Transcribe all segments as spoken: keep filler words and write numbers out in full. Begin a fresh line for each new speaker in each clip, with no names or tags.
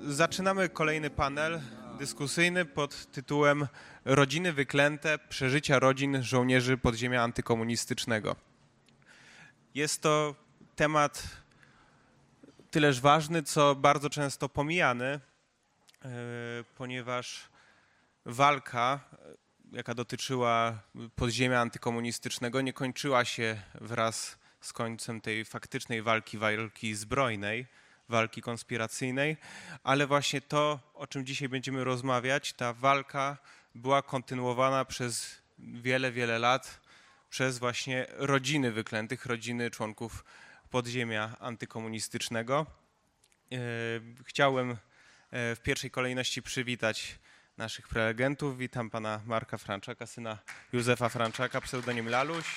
Zaczynamy kolejny panel dyskusyjny pod tytułem Rodziny wyklęte, przeżycia rodzin żołnierzy podziemia antykomunistycznego. Jest to temat tyleż ważny, co bardzo często pomijany, ponieważ walka, jaka dotyczyła podziemia antykomunistycznego, nie kończyła się wraz z końcem tej faktycznej walki, walki zbrojnej, walki konspiracyjnej, ale właśnie to, o czym dzisiaj będziemy rozmawiać, ta walka była kontynuowana przez wiele, wiele lat przez właśnie rodziny wyklętych, rodziny członków podziemia antykomunistycznego. Chciałem w pierwszej kolejności przywitać naszych prelegentów. Witam pana Marka Franczaka, syna Józefa Franczaka, pseudonim Laluś.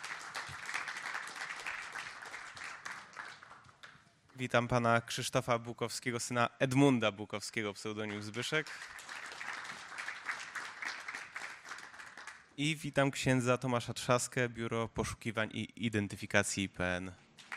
Witam pana Krzysztofa Bukowskiego, syna Edmunda Bukowskiego, pseudonim Zbyszek. I witam księdza Tomasza Trzaskę, Biuro Poszukiwań i Identyfikacji I P N.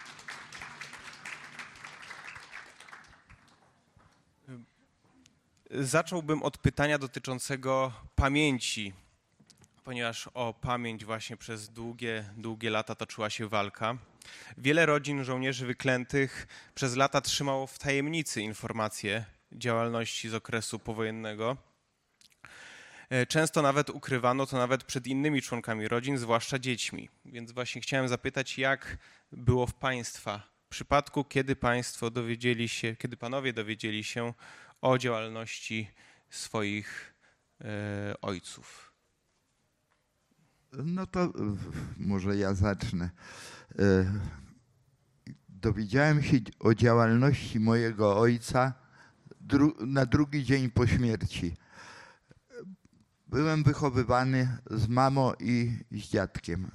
Zacząłbym od pytania dotyczącego pamięci, ponieważ o pamięć właśnie przez długie, długie lata toczyła się walka. Wiele rodzin żołnierzy wyklętych przez lata trzymało w tajemnicy informacje działalności z okresu powojennego. Często nawet ukrywano to nawet przed innymi członkami rodzin, zwłaszcza dziećmi. Więc właśnie chciałem zapytać, jak było w państwa przypadku, kiedy państwo dowiedzieli się, kiedy panowie dowiedzieli się o działalności swoich e, ojców.
No to może ja zacznę. Dowiedziałem się o działalności mojego ojca dru- na drugi dzień po śmierci. Byłem wychowywany z mamą i z dziadkiem.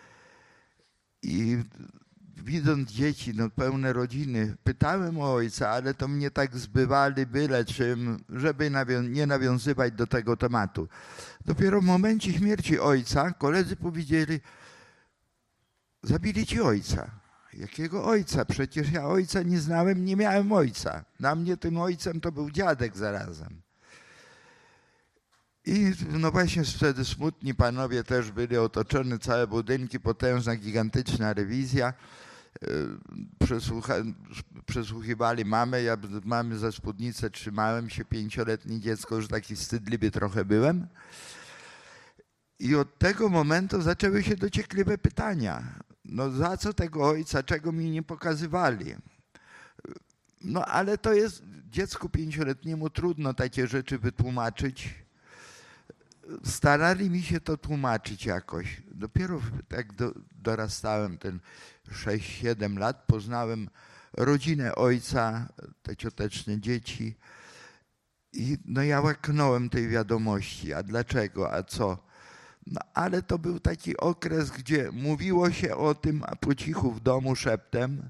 I widząc dzieci, no pełne rodziny, pytałem o ojca, ale to mnie tak zbywali byle czym, żeby nawią- nie nawiązywać do tego tematu. Dopiero w momencie śmierci ojca koledzy powiedzieli: zabili ci ojca. Jakiego ojca? Przecież ja ojca nie znałem, nie miałem ojca. Dla mnie tym ojcem to był dziadek zarazem. I no właśnie wtedy smutni panowie też byli otoczeni, całe budynki, potężna, gigantyczna rewizja. Przesłucha, przesłuchiwali mamę, ja mamy za spódnicę trzymałem się, pięcioletnie dziecko, już taki wstydliwy trochę byłem. I od tego momentu zaczęły się dociekliwe pytania. No za co tego ojca, czego mi nie pokazywali? No ale to jest dziecku pięcioletniemu trudno takie rzeczy wytłumaczyć. Starali mi się to tłumaczyć jakoś. Dopiero jak do, dorastałem, ten sześć siedem lat, poznałem rodzinę ojca, te cioteczne dzieci. I no ja łaknąłem tej wiadomości. A dlaczego? A co? No ale to był taki okres, gdzie mówiło się o tym, a po cichu w domu szeptem.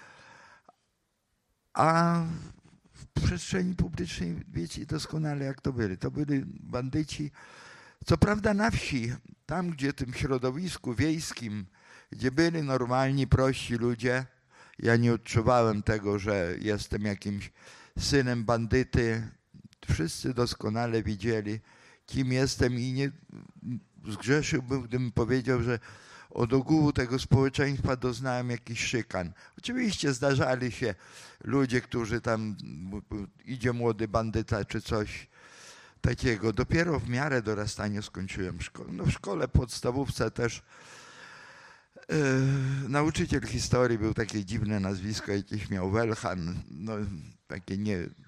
A w przestrzeni publicznej wiecie doskonale, jak to byli. To byli bandyci. Co prawda na wsi, tam gdzie w tym środowisku wiejskim, gdzie byli normalni, prości ludzie, ja nie odczuwałem tego, że jestem jakimś synem bandyty. Wszyscy doskonale wiedzieli, kim jestem i nie zgrzeszyłbym, gdybym powiedział, że od ogółu tego społeczeństwa doznałem jakichś szykan. Oczywiście zdarzali się ludzie, którzy tam, idzie młody bandyta czy coś takiego. Dopiero w miarę dorastania skończyłem szkołę. No w szkole podstawówce też yy, nauczyciel historii był takie dziwne nazwisko, jakieś miał Welchan, no takie nie, yy,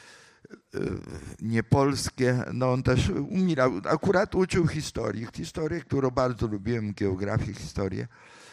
niepolskie. No on też umierał, akurat uczył historii, historię, którą bardzo lubiłem, geografię, historię.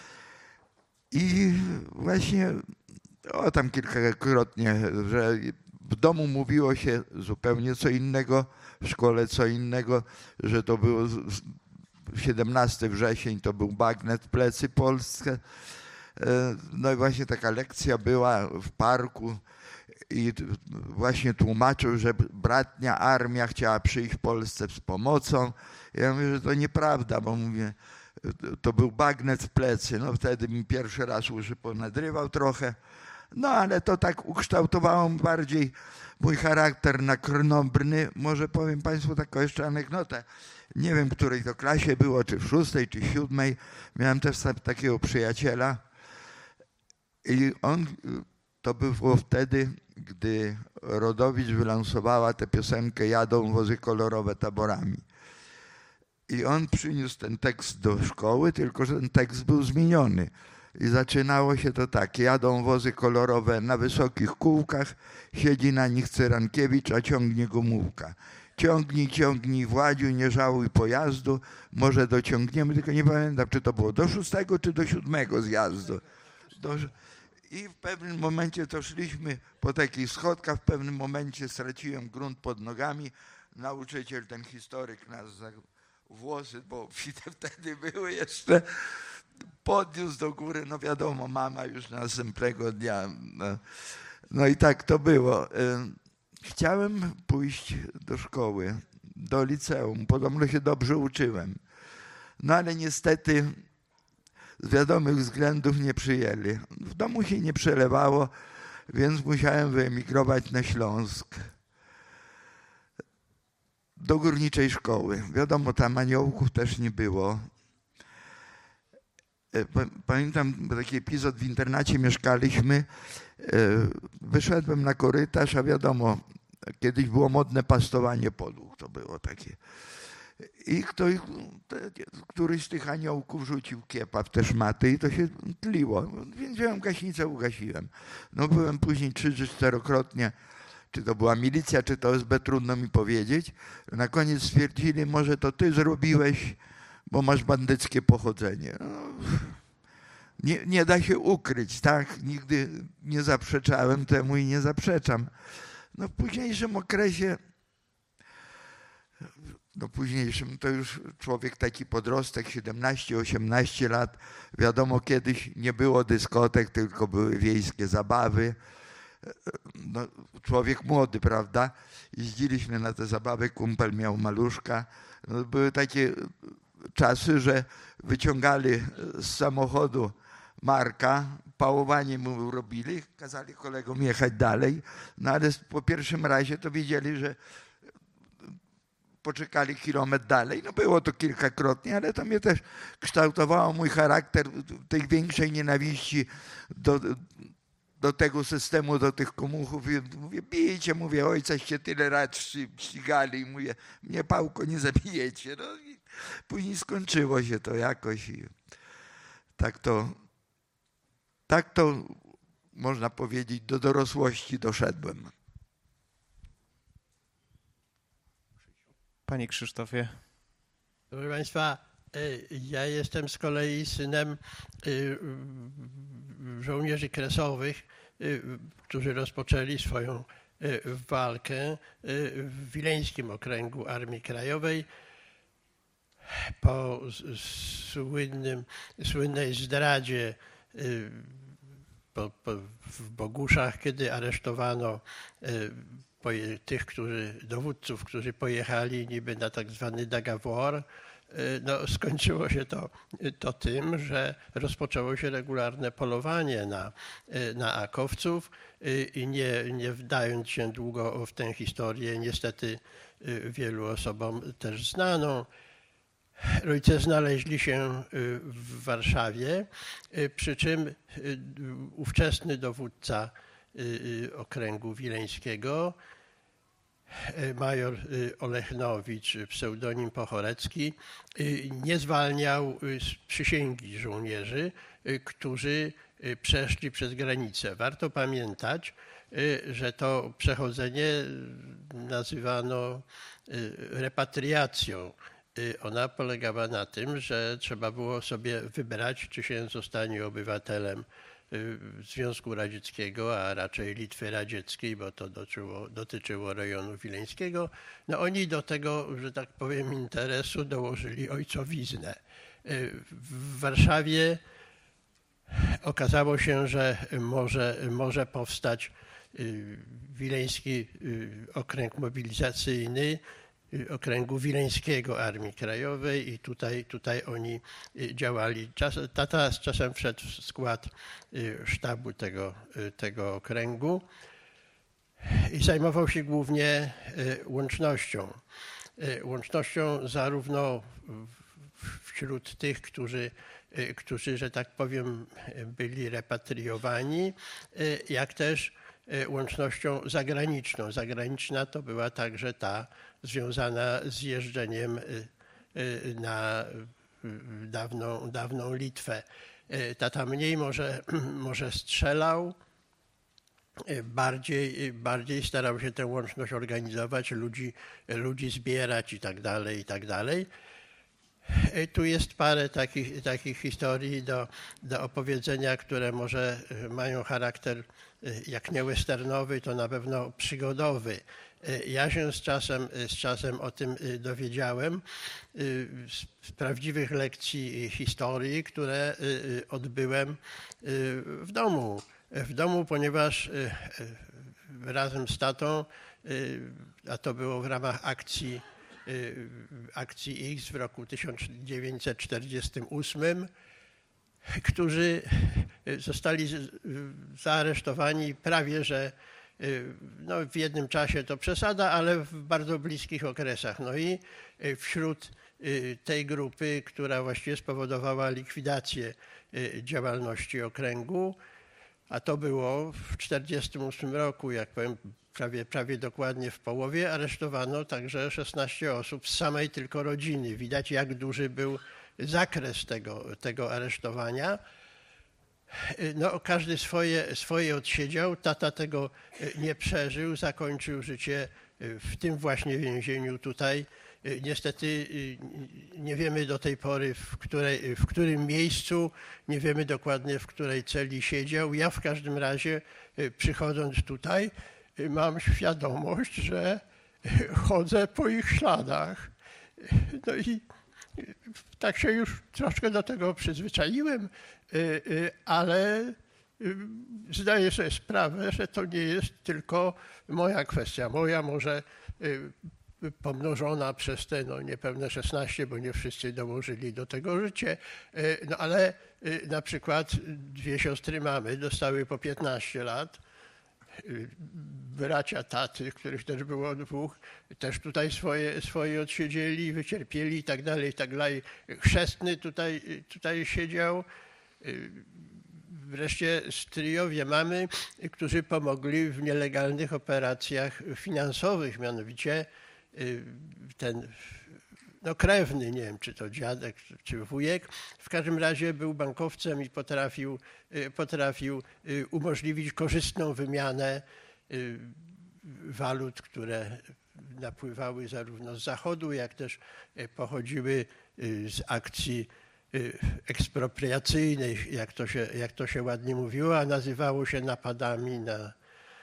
I właśnie o tam kilkakrotnie, że w domu mówiło się zupełnie co innego, w szkole co innego, że to było siedemnastego września, to był bagnet w plecy Polsce. No i właśnie taka lekcja była w parku i właśnie tłumaczył, że bratnia armia chciała przyjść w Polsce z pomocą. Ja mówię, że to nieprawda, bo mówię, to był bagnet w plecy. No wtedy mi pierwszy raz uszy ponadrywał trochę. No ale to tak ukształtowało bardziej mój charakter na krnąbrny. Może powiem Państwu taką jeszcze anegdotę. Nie wiem, w której to klasie było, czy w szóstej, czy w siódmej. Miałem też takiego przyjaciela i on, to było wtedy, gdy Rodowicz wylansowała tę piosenkę Jadą wozy kolorowe taborami. I on przyniósł ten tekst do szkoły, tylko że ten tekst był zmieniony. I zaczynało się to tak. Jadą wozy kolorowe na wysokich kółkach, siedzi na nich Cyrankiewicz, a ciągnie gumówka. Ciągnij, ciągnij, Władziu, nie żałuj pojazdu, może dociągniemy, tylko nie pamiętam, czy to było do szóstego, czy do siódmego zjazdu. Do... I w pewnym momencie to szliśmy po takich schodkach, w pewnym momencie straciłem grunt pod nogami. Nauczyciel, ten historyk nas za włosy, bo obfite wtedy były jeszcze, podniósł do góry, no wiadomo, mama już następnego dnia. No, no i tak to było. Chciałem pójść do szkoły, do liceum, podobno się dobrze uczyłem. No ale niestety z wiadomych względów nie przyjęli. W domu się nie przelewało, więc musiałem wyemigrować na Śląsk. Do górniczej szkoły. Wiadomo, tam aniołków też nie było. Pamiętam taki epizod, w internacie mieszkaliśmy, wyszedłem na korytarz, a wiadomo, kiedyś było modne pastowanie podłóg, to było takie. I ktoś, któryś z tych aniołków rzucił kiepa w te szmaty i to się tliło, więc wziąłem gaśnicę, ugasiłem. No byłem później trzy czy czterokrotnie, czy to była milicja, czy to S B, trudno mi powiedzieć. Na koniec stwierdzili, może to ty zrobiłeś, bo masz bandyckie pochodzenie. No, nie, nie da się ukryć, tak? Nigdy nie zaprzeczałem temu i nie zaprzeczam. No w późniejszym okresie, no późniejszym to już człowiek taki podrostek, siedemnaście osiemnaście lat. Wiadomo, kiedyś nie było dyskotek, tylko były wiejskie zabawy. No, człowiek młody, prawda? Jeździliśmy na te zabawy, kumpel miał maluszka. No, były takie czasy, że wyciągali z samochodu Marka, pałowanie mu robili, kazali kolegom jechać dalej, no ale po pierwszym razie to wiedzieli, że poczekali kilometr dalej. No było to kilkakrotnie, ale to mnie też kształtowało mój charakter tej większej nienawiści do, do tego systemu, do tych komuchów. I mówię, bijcie, mówię, ojcaście tyle lat ścigali, mówię, mnie pałko nie zabijecie. No i później skończyło się to jakoś i tak to, tak to można powiedzieć, do dorosłości doszedłem.
Panie Krzysztofie.
Proszę Państwa, ja jestem z kolei synem żołnierzy kresowych, którzy rozpoczęli swoją walkę w Wileńskim Okręgu Armii Krajowej po słynnym, słynnej zdradzie po, po, w Boguszach, kiedy aresztowano tych, którzy, dowódców, którzy pojechali niby na tak zwany Dagawor. No, skończyło się to, to tym, że rozpoczęło się regularne polowanie na, na akowców i nie, nie wdając się długo w tę historię, niestety wielu osobom też znaną, rodzice znaleźli się w Warszawie, przy czym ówczesny dowódca Okręgu Wileńskiego, major Olechnowicz, pseudonim Pochorecki, nie zwalniał z przysięgi żołnierzy, którzy przeszli przez granicę. Warto pamiętać, że to przechodzenie nazywano repatriacją. Ona polegała na tym, że trzeba było sobie wybrać, czy się zostanie obywatelem Związku Radzieckiego, a raczej Litwy Radzieckiej, bo to dotyczyło, dotyczyło rejonu wileńskiego. No oni do tego, że tak powiem, interesu dołożyli ojcowiznę. W Warszawie okazało się, że może, może powstać Wileński Okręg Mobilizacyjny okręgu wileńskiego Armii Krajowej i tutaj, tutaj oni działali. Czas, tata z czasem wszedł w skład sztabu tego, tego okręgu i zajmował się głównie łącznością. Łącznością zarówno wśród tych, którzy, którzy, że tak powiem, byli repatriowani, jak też łącznością zagraniczną. Zagraniczna to była także ta związana z jeżdżeniem na dawną, dawną Litwę. Tata mniej może, może strzelał, bardziej, bardziej starał się tę łączność organizować, ludzi, ludzi zbierać i tak dalej, i tak dalej. Tu jest parę takich, takich historii do, do opowiedzenia, które może mają charakter jak nie westernowy, to na pewno przygodowy. Ja się z czasem, z czasem o tym dowiedziałem z prawdziwych lekcji historii, które odbyłem w domu. W domu, ponieważ razem z tatą, a to było w ramach akcji akcji X w roku tysiąc dziewięćset czterdziestym ósmym, którzy zostali zaaresztowani prawie, że no w jednym czasie to przesada, ale w bardzo bliskich okresach. No i wśród tej grupy, która właściwie spowodowała likwidację działalności okręgu, a to było w tysiąc dziewięćset czterdziestym ósmym roku, jak powiem, prawie, prawie dokładnie w połowie, aresztowano także szesnaście osób z samej tylko rodziny. Widać, jak duży był zakres tego, tego aresztowania. No, każdy swoje, swoje odsiedział. Tata tego nie przeżył, zakończył życie w tym właśnie więzieniu tutaj. Niestety nie wiemy do tej pory, w, której, w którym miejscu, nie wiemy dokładnie, w której celi siedział. Ja w każdym razie, przychodząc tutaj, mam świadomość, że chodzę po ich śladach. No i tak się już troszkę do tego przyzwyczaiłem, ale zdaję sobie sprawę, że to nie jest tylko moja kwestia. Moja może pomnożona przez te no, niepewne szesnaście, bo nie wszyscy dołożyli do tego życie. No ale na przykład dwie siostry mamy dostały po piętnaście lat. Bracia taty, których też było dwóch, też tutaj swoje, swoje odsiedzieli, wycierpieli i tak dalej, i tak dalej. Chrzestny tutaj, tutaj siedział. Wreszcie stryjowie mamy, którzy pomogli w nielegalnych operacjach finansowych, mianowicie ten no krewny, nie wiem czy to dziadek, czy wujek, w każdym razie był bankowcem i potrafił, potrafił umożliwić korzystną wymianę walut, które napływały zarówno z zachodu, jak też pochodziły z akcji ekspropriacyjnej, jak to się, jak to się ładnie mówiło, a nazywało się napadami na,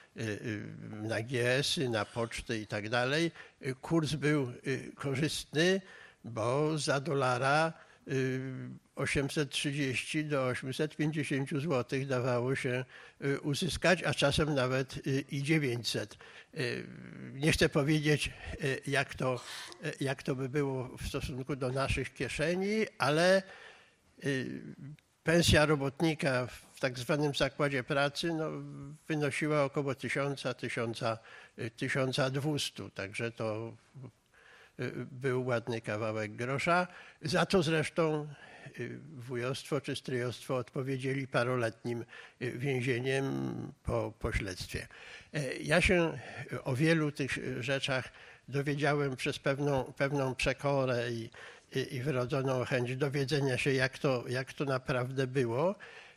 na G S y, na pocztę i tak dalej. Kurs był korzystny, bo za dolara osiemset trzydzieści do osiemset pięćdziesiąt złotych dawało się uzyskać, a czasem nawet i dziewięćset. Nie chcę powiedzieć, jak to, jak to by było w stosunku do naszych kieszeni, ale pensja robotnika w tak zwanym zakładzie pracy no, wynosiła około tysiąca, tysiąca, tysiąca dwustu, także to był ładny kawałek grosza. Za to zresztą wujostwo czy stryjostwo odpowiedzieli paroletnim więzieniem po, po śledztwie. Ja się o wielu tych rzeczach dowiedziałem przez pewną, pewną przekorę i, i, i wrodzoną chęć dowiedzenia się, jak to, jak to naprawdę było.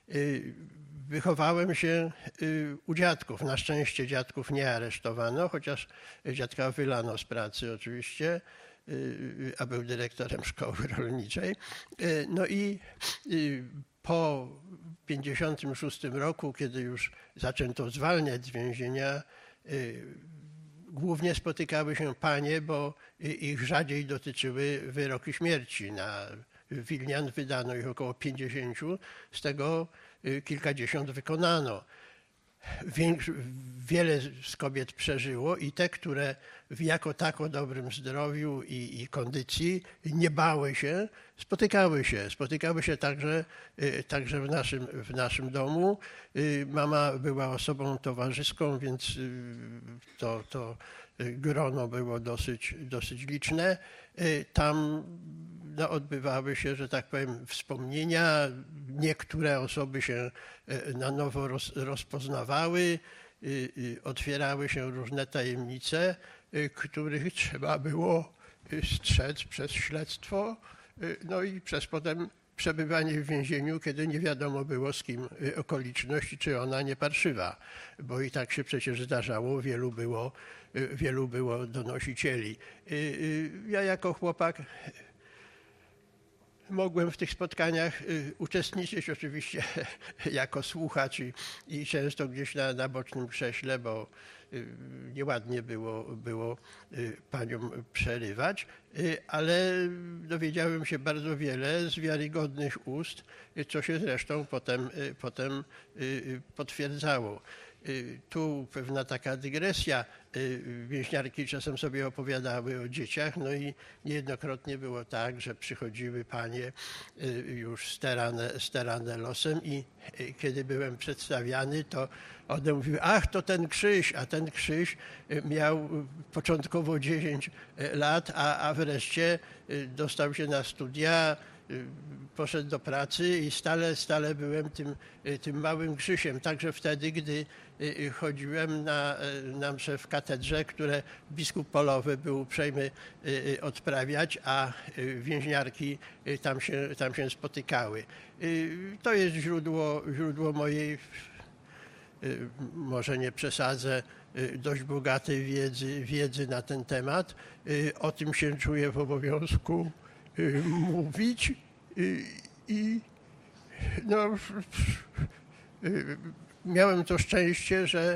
Wychowałem się u dziadków. Na szczęście dziadków nie aresztowano, chociaż dziadka wylano z pracy oczywiście, a był dyrektorem szkoły rolniczej. No i po pięćdziesiątym szóstym roku, kiedy już zaczęto zwalniać z więzienia, głównie spotykały się panie, bo ich rzadziej dotyczyły wyroki śmierci. Na Wilnian wydano ich około pięćdziesięciu, z tego kilkadziesiąt wykonano. większy, wiele z kobiet przeżyło i te, które w jako tako dobrym zdrowiu i, i kondycji nie bały się, spotykały się. Spotykały się także, także w, naszym, w naszym domu. Mama była osobą towarzyską, więc to, to grono było dosyć, dosyć liczne. Tam no, odbywały się, że tak powiem, wspomnienia. Niektóre osoby się na nowo roz, rozpoznawały. Otwierały się różne tajemnice, których trzeba było strzec przez śledztwo, no i przez potem przebywanie w więzieniu, kiedy nie wiadomo było z kim okoliczność, czy ona nie parszywa, bo i tak się przecież zdarzało, wielu było, wielu było donosicieli. Ja jako chłopak mogłem w tych spotkaniach uczestniczyć oczywiście jako słuchacz i, i często gdzieś na, na bocznym krześle, bo nieładnie było, było paniom przerywać, ale dowiedziałem się bardzo wiele z wiarygodnych ust, co się zresztą potem, potem potwierdzało. Tu pewna taka dygresja. Więźniarki czasem sobie opowiadały o dzieciach, no i niejednokrotnie było tak, że przychodziły panie już sterane, sterane losem i kiedy byłem przedstawiany, to one mówiły, ach, to ten Krzyś, a ten Krzyś miał początkowo dziesięć lat, a, a wreszcie dostał się na studia, poszedł do pracy i stale, stale byłem tym, tym małym Krzysiem. Także wtedy, gdy chodziłem na, na msze w katedrze, które biskup polowy był uprzejmy odprawiać, a więźniarki tam się, tam się spotykały. To jest źródło, źródło mojej, może nie przesadzę, dość bogatej wiedzy, wiedzy na ten temat. O tym się czuję w obowiązku mówić i no, miałem to szczęście, że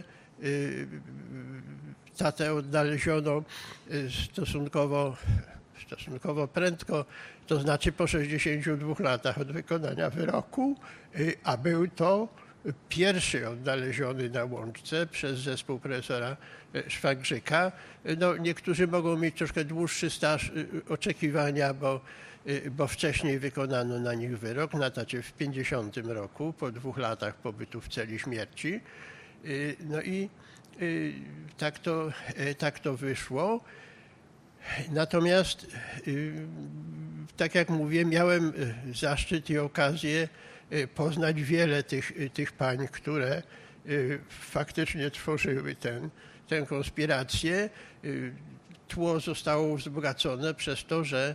tatę odnaleziono stosunkowo, stosunkowo prędko, to znaczy po sześćdziesięciu dwóch latach od wykonania wyroku, a był to pierwszy odnaleziony na Łączce przez zespół profesora Szwagrzyka. No, niektórzy mogą mieć troszkę dłuższy staż oczekiwania, bo, bo wcześniej wykonano na nich wyrok, na tacie w pięćdziesiątym roku, po dwóch latach pobytu w celi śmierci. No i tak to, tak to wyszło. Natomiast, tak jak mówię, miałem zaszczyt i okazję poznać wiele tych, tych pań, które faktycznie tworzyły ten, tę konspirację. Tło zostało wzbogacone przez to, że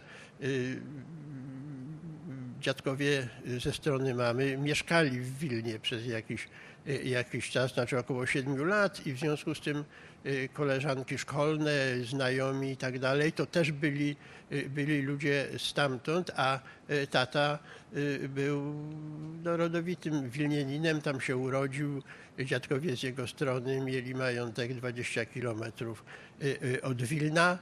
dziadkowie ze strony mamy mieszkali w Wilnie przez jakiś, jakiś czas, znaczy około siedmiu lat i w związku z tym koleżanki szkolne, znajomi i tak dalej, to też byli, byli ludzie stamtąd, a tata był no, rodowitym wilnieninem, tam się urodził. Dziadkowie z jego strony mieli majątek dwadzieścia kilometrów od Wilna.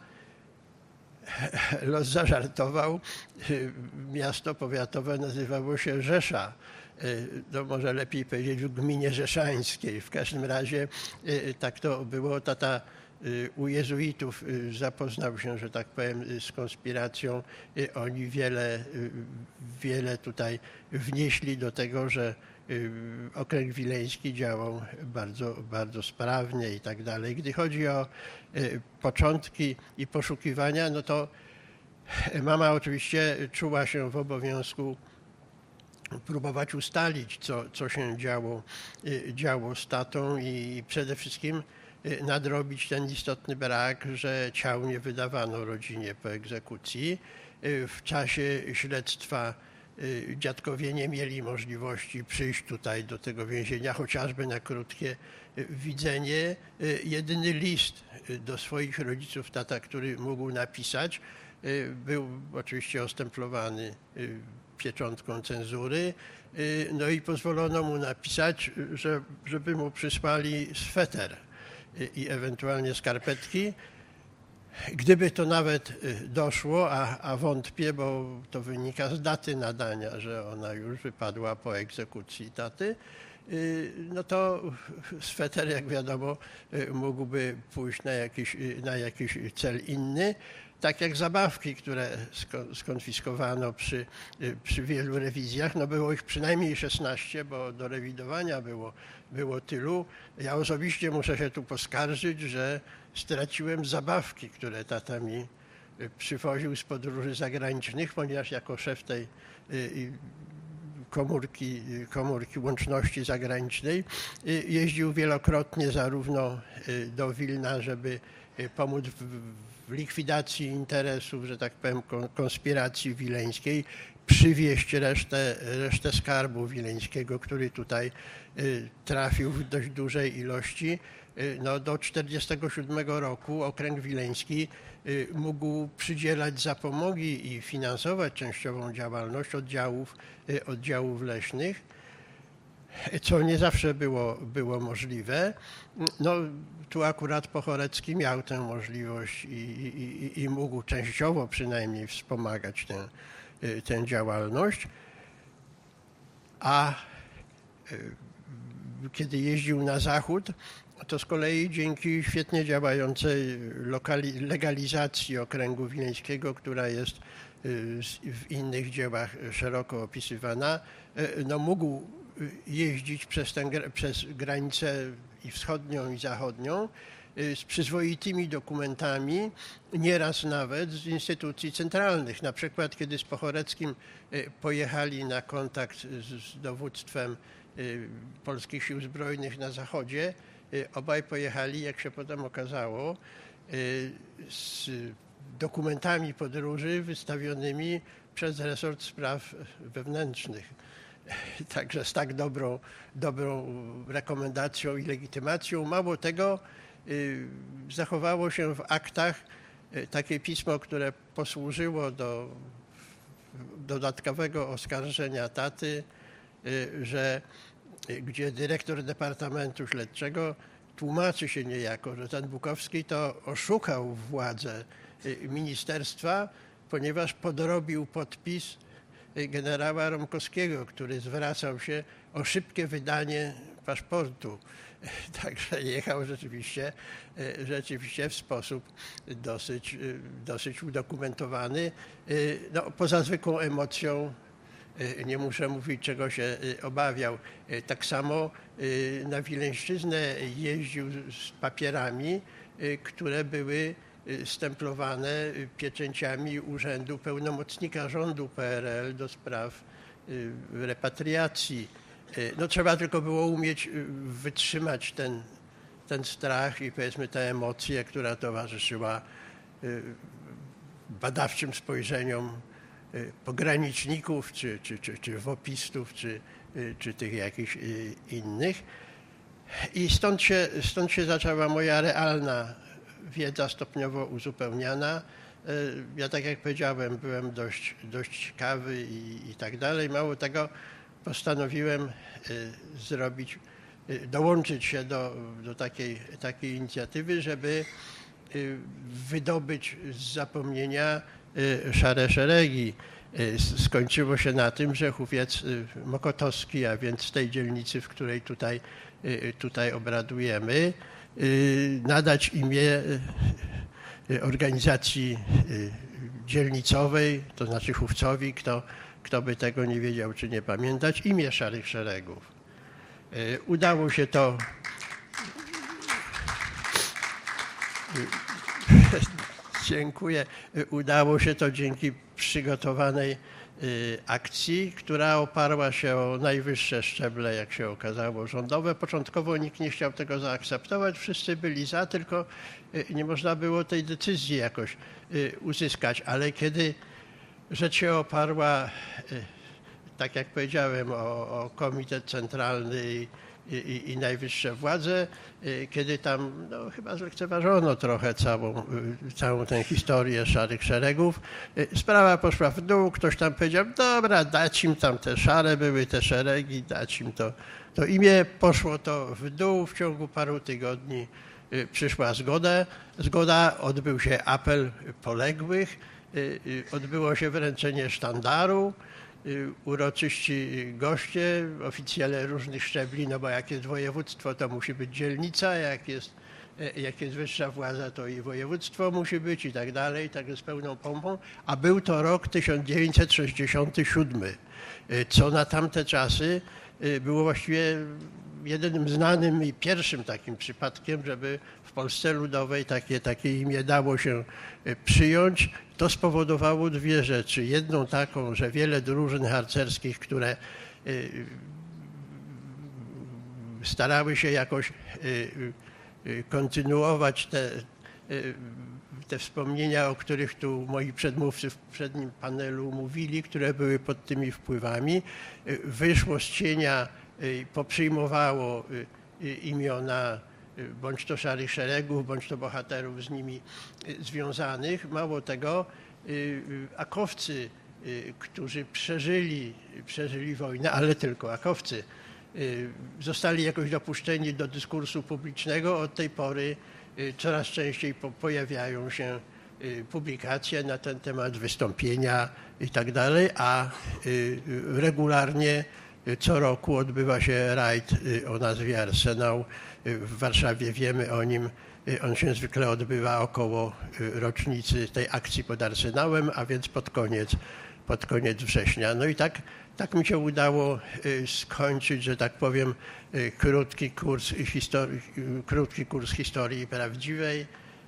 Los zażartował, miasto powiatowe nazywało się Rzesza. No może lepiej powiedzieć w gminie rzeszańskiej. W każdym razie tak to było. Tata u jezuitów zapoznał się, że tak powiem, z konspiracją. Oni wiele, wiele tutaj wnieśli do tego, że okręg wileński działał bardzo, bardzo sprawnie i tak dalej. Gdy chodzi o początki i poszukiwania, no to mama oczywiście czuła się w obowiązku próbować ustalić, co, co się działo, działo z tatą i przede wszystkim nadrobić ten istotny brak, że ciał nie wydawano rodzinie po egzekucji. W czasie śledztwa dziadkowie nie mieli możliwości przyjść tutaj do tego więzienia, chociażby na krótkie widzenie. Jedyny list do swoich rodziców tata, który mógł napisać, był oczywiście ostemplowany pieczątką cenzury, no i pozwolono mu napisać, że, żeby mu przysłali sweter i ewentualnie skarpetki. Gdyby to nawet doszło, a, a wątpię, bo to wynika z daty nadania, że ona już wypadła po egzekucji taty, no to sweter, jak wiadomo, mógłby pójść na jakiś, na jakiś cel inny. Tak jak zabawki, które skonfiskowano przy, przy wielu rewizjach, no było ich przynajmniej szesnaście, bo do rewidowania było, było tylu. Ja osobiście muszę się tu poskarżyć, że straciłem zabawki, które tata mi przywoził z podróży zagranicznych, ponieważ jako szef tej komórki, komórki łączności zagranicznej jeździł wielokrotnie zarówno do Wilna, żeby pomóc w w likwidacji interesów, że tak powiem, konspiracji wileńskiej, przywieźć resztę, resztę skarbu wileńskiego, który tutaj trafił w dość dużej ilości. No, do tysiąc dziewięćset czterdziestego siódmego roku okręg wileński mógł przydzielać zapomogi i finansować częściową działalność oddziałów, oddziałów leśnych, co nie zawsze było, było możliwe. No, tu akurat Pochorecki miał tę możliwość i, i, i mógł częściowo przynajmniej wspomagać tę, tę działalność. A kiedy jeździł na zachód, to z kolei dzięki świetnie działającej lokali- legalizacji okręgu wileńskiego, która jest w innych dziełach szeroko opisywana, no mógł jeździć przez, tę, przez granicę i wschodnią, i zachodnią z przyzwoitymi dokumentami, nieraz nawet z instytucji centralnych. Na przykład, kiedy z Pochoreckim pojechali na kontakt z dowództwem polskich sił zbrojnych na zachodzie, obaj pojechali, jak się potem okazało, z dokumentami podróży wystawionymi przez resort spraw wewnętrznych. Także z tak dobrą, dobrą rekomendacją i legitymacją. Mało tego, zachowało się w aktach takie pismo, które posłużyło do dodatkowego oskarżenia taty, że gdzie dyrektor Departamentu Śledczego tłumaczy się niejako, że ten Bukowski to oszukał władzę ministerstwa, ponieważ podrobił podpis generała Romkowskiego, który zwracał się o szybkie wydanie paszportu. Także jechał rzeczywiście, rzeczywiście w sposób dosyć, dosyć udokumentowany. No, poza zwykłą emocją nie muszę mówić, czego się obawiał. Tak samo na Wileńszczyznę jeździł z papierami, które były stemplowane pieczęciami Urzędu Pełnomocnika Rządu P R L do spraw repatriacji. No, trzeba tylko było umieć wytrzymać ten, ten strach i powiedzmy tę emocję, która towarzyszyła badawczym spojrzeniom pograniczników, czy, czy, czy, czy wopistów, czy, czy tych jakichś innych. I stąd się, stąd się zaczęła moja realna wiedza stopniowo uzupełniana. Ja, tak jak powiedziałem, byłem dość, dość ciekawy i, i tak dalej. Mało tego, postanowiłem zrobić, dołączyć się do, do takiej, takiej inicjatywy, żeby wydobyć z zapomnienia szare szeregi. Skończyło się na tym, że Hufiec Mokotowski, a więc z tej dzielnicy, w której tutaj, tutaj obradujemy, nadać imię organizacji dzielnicowej, to znaczy Hufcowi, kto, kto by tego nie wiedział czy nie pamiętać, imię Szarych Szeregów. Udało się to dziękuję. Udało się to dzięki przygotowanej akcji, która oparła się o najwyższe szczeble, jak się okazało, rządowe. Początkowo nikt nie chciał tego zaakceptować, wszyscy byli za, tylko nie można było tej decyzji jakoś uzyskać. Ale kiedy rzecz się oparła, tak jak powiedziałem, o, o Komitet Centralny i, i, i najwyższe władze, kiedy tam no, chyba zlekceważono trochę całą, całą tę historię Szarych Szeregów, sprawa poszła w dół, ktoś tam powiedział, dobra, dać im tam te szare były te szeregi, dać im to, to imię, poszło to w dół w ciągu paru tygodni. przyszła zgoda. Zgoda, odbył się apel poległych, odbyło się wręczenie sztandaru, uroczyści goście, oficjele różnych szczebli, no bo jak jest województwo, to musi być dzielnica, jak jest, jak jest wyższa władza, to i województwo musi być i tak dalej, także z pełną pompą, a był to rok tysiąc dziewięćset sześćdziesiąty siódmy, co na tamte czasy było właściwie jedynym znanym i pierwszym takim przypadkiem, żeby w Polsce Ludowej takie, takie imię dało się przyjąć. To spowodowało dwie rzeczy. Jedną taką, że wiele drużyn harcerskich, które starały się jakoś kontynuować te, te wspomnienia, o których tu moi przedmówcy w poprzednim panelu mówili, które były pod tymi wpływami, wyszło z cienia, poprzyjmowało imiona bądź to Szarych Szeregów, bądź to bohaterów z nimi związanych. Mało tego, akowcy, którzy przeżyli, przeżyli wojnę, ale tylko akowcy, zostali jakoś dopuszczeni do dyskursu publicznego. Od tej pory coraz częściej pojawiają się publikacje na ten temat, wystąpienia i tak dalej, a regularnie co roku odbywa się rajd o nazwie Arsenał. W Warszawie wiemy o nim. On się zwykle odbywa około rocznicy tej akcji pod Arsenałem, a więc pod koniec, pod koniec września. No i tak, tak mi się udało skończyć, że tak powiem, krótki kurs historii, krótki kurs historii prawdziwej.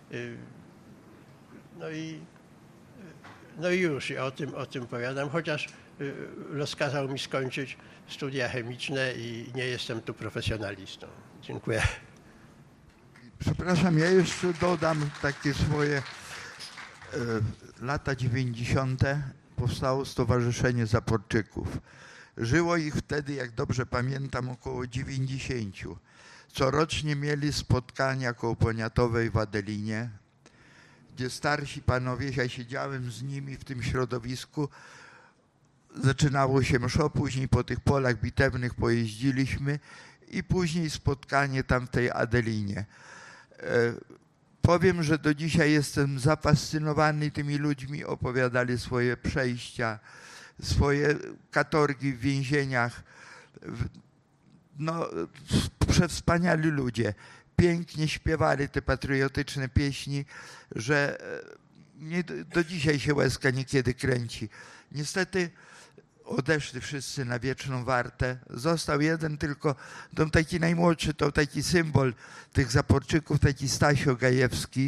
No i, no i już i o tym, o tym powiadam, chociaż rozkazał mi skończyć studia chemiczne i nie jestem tu profesjonalistą. Dziękuję.
Przepraszam, ja jeszcze dodam takie swoje e, lata dziewięćdziesiąte. Powstało Stowarzyszenie Zaporczyków. Żyło ich wtedy, jak dobrze pamiętam, około dziewięćdziesięciu. Corocznie mieli spotkania koło Poniatowej w Adelinie, gdzie starsi panowie, ja siedziałem z nimi w tym środowisku, zaczynało się mszo, później po tych polach bitewnych pojeździliśmy i później spotkanie tam w tej Adelinie. E, powiem, że do dzisiaj jestem zafascynowany tymi ludźmi, opowiadali swoje przejścia, swoje katorgi w więzieniach. No, przewspaniali ludzie. Pięknie śpiewali te patriotyczne pieśni, że mnie do dzisiaj się łezka niekiedy kręci. Niestety odeszli wszyscy na wieczną wartę. Został jeden tylko, to taki najmłodszy, to taki symbol tych Zaporczyków, taki Stasio Gajewski.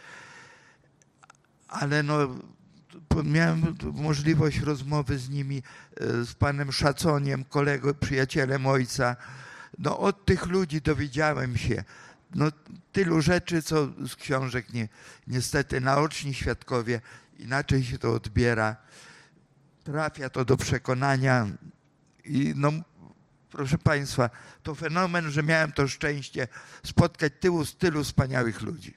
Ale no, miałem możliwość rozmowy z nimi, z panem Szaconiem, kolegą, przyjacielem ojca. No, od tych ludzi dowiedziałem się no, tylu rzeczy, co z książek nie, niestety naoczni świadkowie, inaczej się to odbiera. Trafia to do przekonania i no, proszę państwa, to fenomen, że miałem to szczęście spotkać tylu, tylu wspaniałych ludzi.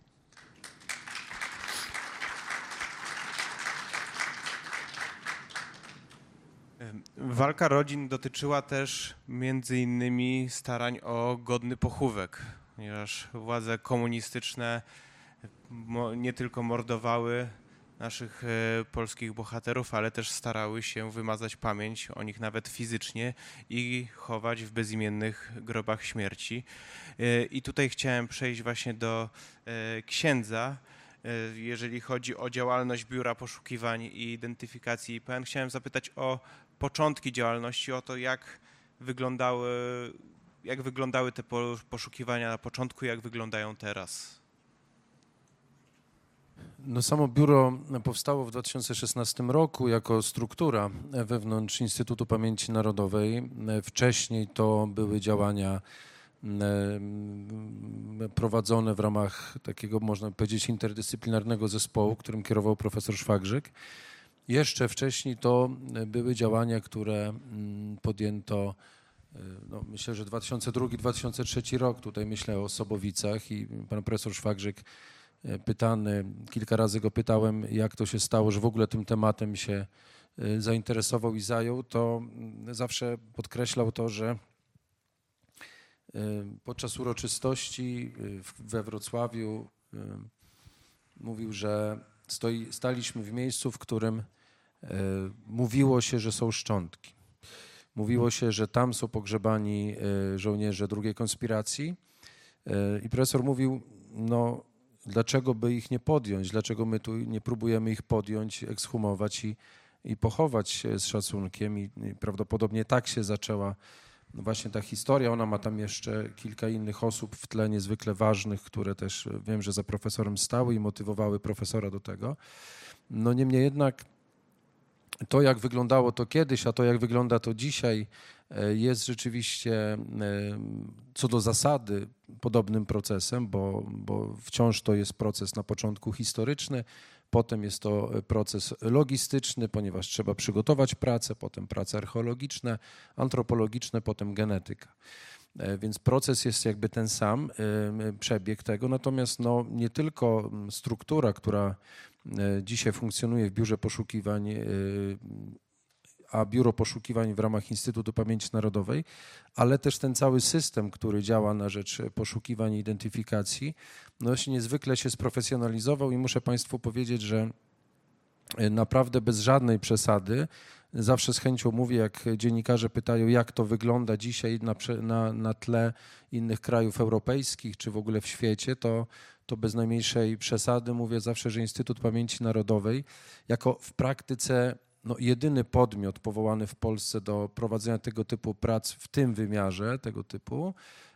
Walka rodzin dotyczyła też między innymi starań o godny pochówek, ponieważ władze komunistyczne nie tylko mordowały naszych polskich bohaterów, ale też starały się wymazać pamięć o nich nawet fizycznie i chować w bezimiennych grobach śmierci. I tutaj chciałem przejść właśnie do księdza. Jeżeli chodzi o działalność Biura Poszukiwań i Identyfikacji I P N, chciałem zapytać o początki działalności, o to, jak wyglądały, jak wyglądały te poszukiwania na początku, jak wyglądają teraz.
No, samo biuro powstało w dwa tysiące szesnastym roku jako struktura wewnątrz Instytutu Pamięci Narodowej. Wcześniej to były działania prowadzone w ramach takiego, można powiedzieć, interdyscyplinarnego zespołu, którym kierował profesor Szwagrzyk. Jeszcze wcześniej to były działania, które podjęto, no, myślę, że dwa tysiące drugi dwa tysiące trzeci rok, tutaj myślę o Sobowicach i pan profesor Szwagrzyk pytany, kilka razy go pytałem, jak to się stało, że w ogóle tym tematem się zainteresował i zajął, to zawsze podkreślał to, że podczas uroczystości we Wrocławiu mówił, że stoi, staliśmy w miejscu, w którym mówiło się, że są szczątki. Mówiło się, że tam są pogrzebani żołnierze drugiej konspiracji i profesor mówił, no dlaczego by ich nie podjąć, dlaczego my tu nie próbujemy ich podjąć, ekshumować i, i pochować z szacunkiem i, i prawdopodobnie tak się zaczęła właśnie ta historia. Ona ma tam jeszcze kilka innych osób w tle niezwykle ważnych, które też wiem, że za profesorem stały i motywowały profesora do tego. No niemniej jednak to, jak wyglądało to kiedyś, a to, jak wygląda to dzisiaj, jest rzeczywiście co do zasady podobnym procesem, bo, bo wciąż to jest proces na początku historyczny, potem jest to proces logistyczny, ponieważ trzeba przygotować pracę, potem prace archeologiczne, antropologiczne, potem genetyka. Więc proces jest jakby ten sam, przebieg tego, natomiast no, nie tylko struktura, która dzisiaj funkcjonuje w Biurze Poszukiwań, a Biuro Poszukiwań w ramach Instytutu Pamięci Narodowej, ale też ten cały system, który działa na rzecz poszukiwań i identyfikacji, no się niezwykle się sprofesjonalizował i muszę Państwu powiedzieć, że naprawdę bez żadnej przesady, zawsze z chęcią mówię, jak dziennikarze pytają, jak to wygląda dzisiaj na, na, na tle innych krajów europejskich, czy w ogóle w świecie, to, to bez najmniejszej przesady mówię zawsze, że Instytut Pamięci Narodowej jako w praktyce no, jedyny podmiot powołany w Polsce do prowadzenia tego typu prac w tym wymiarze, tego typu,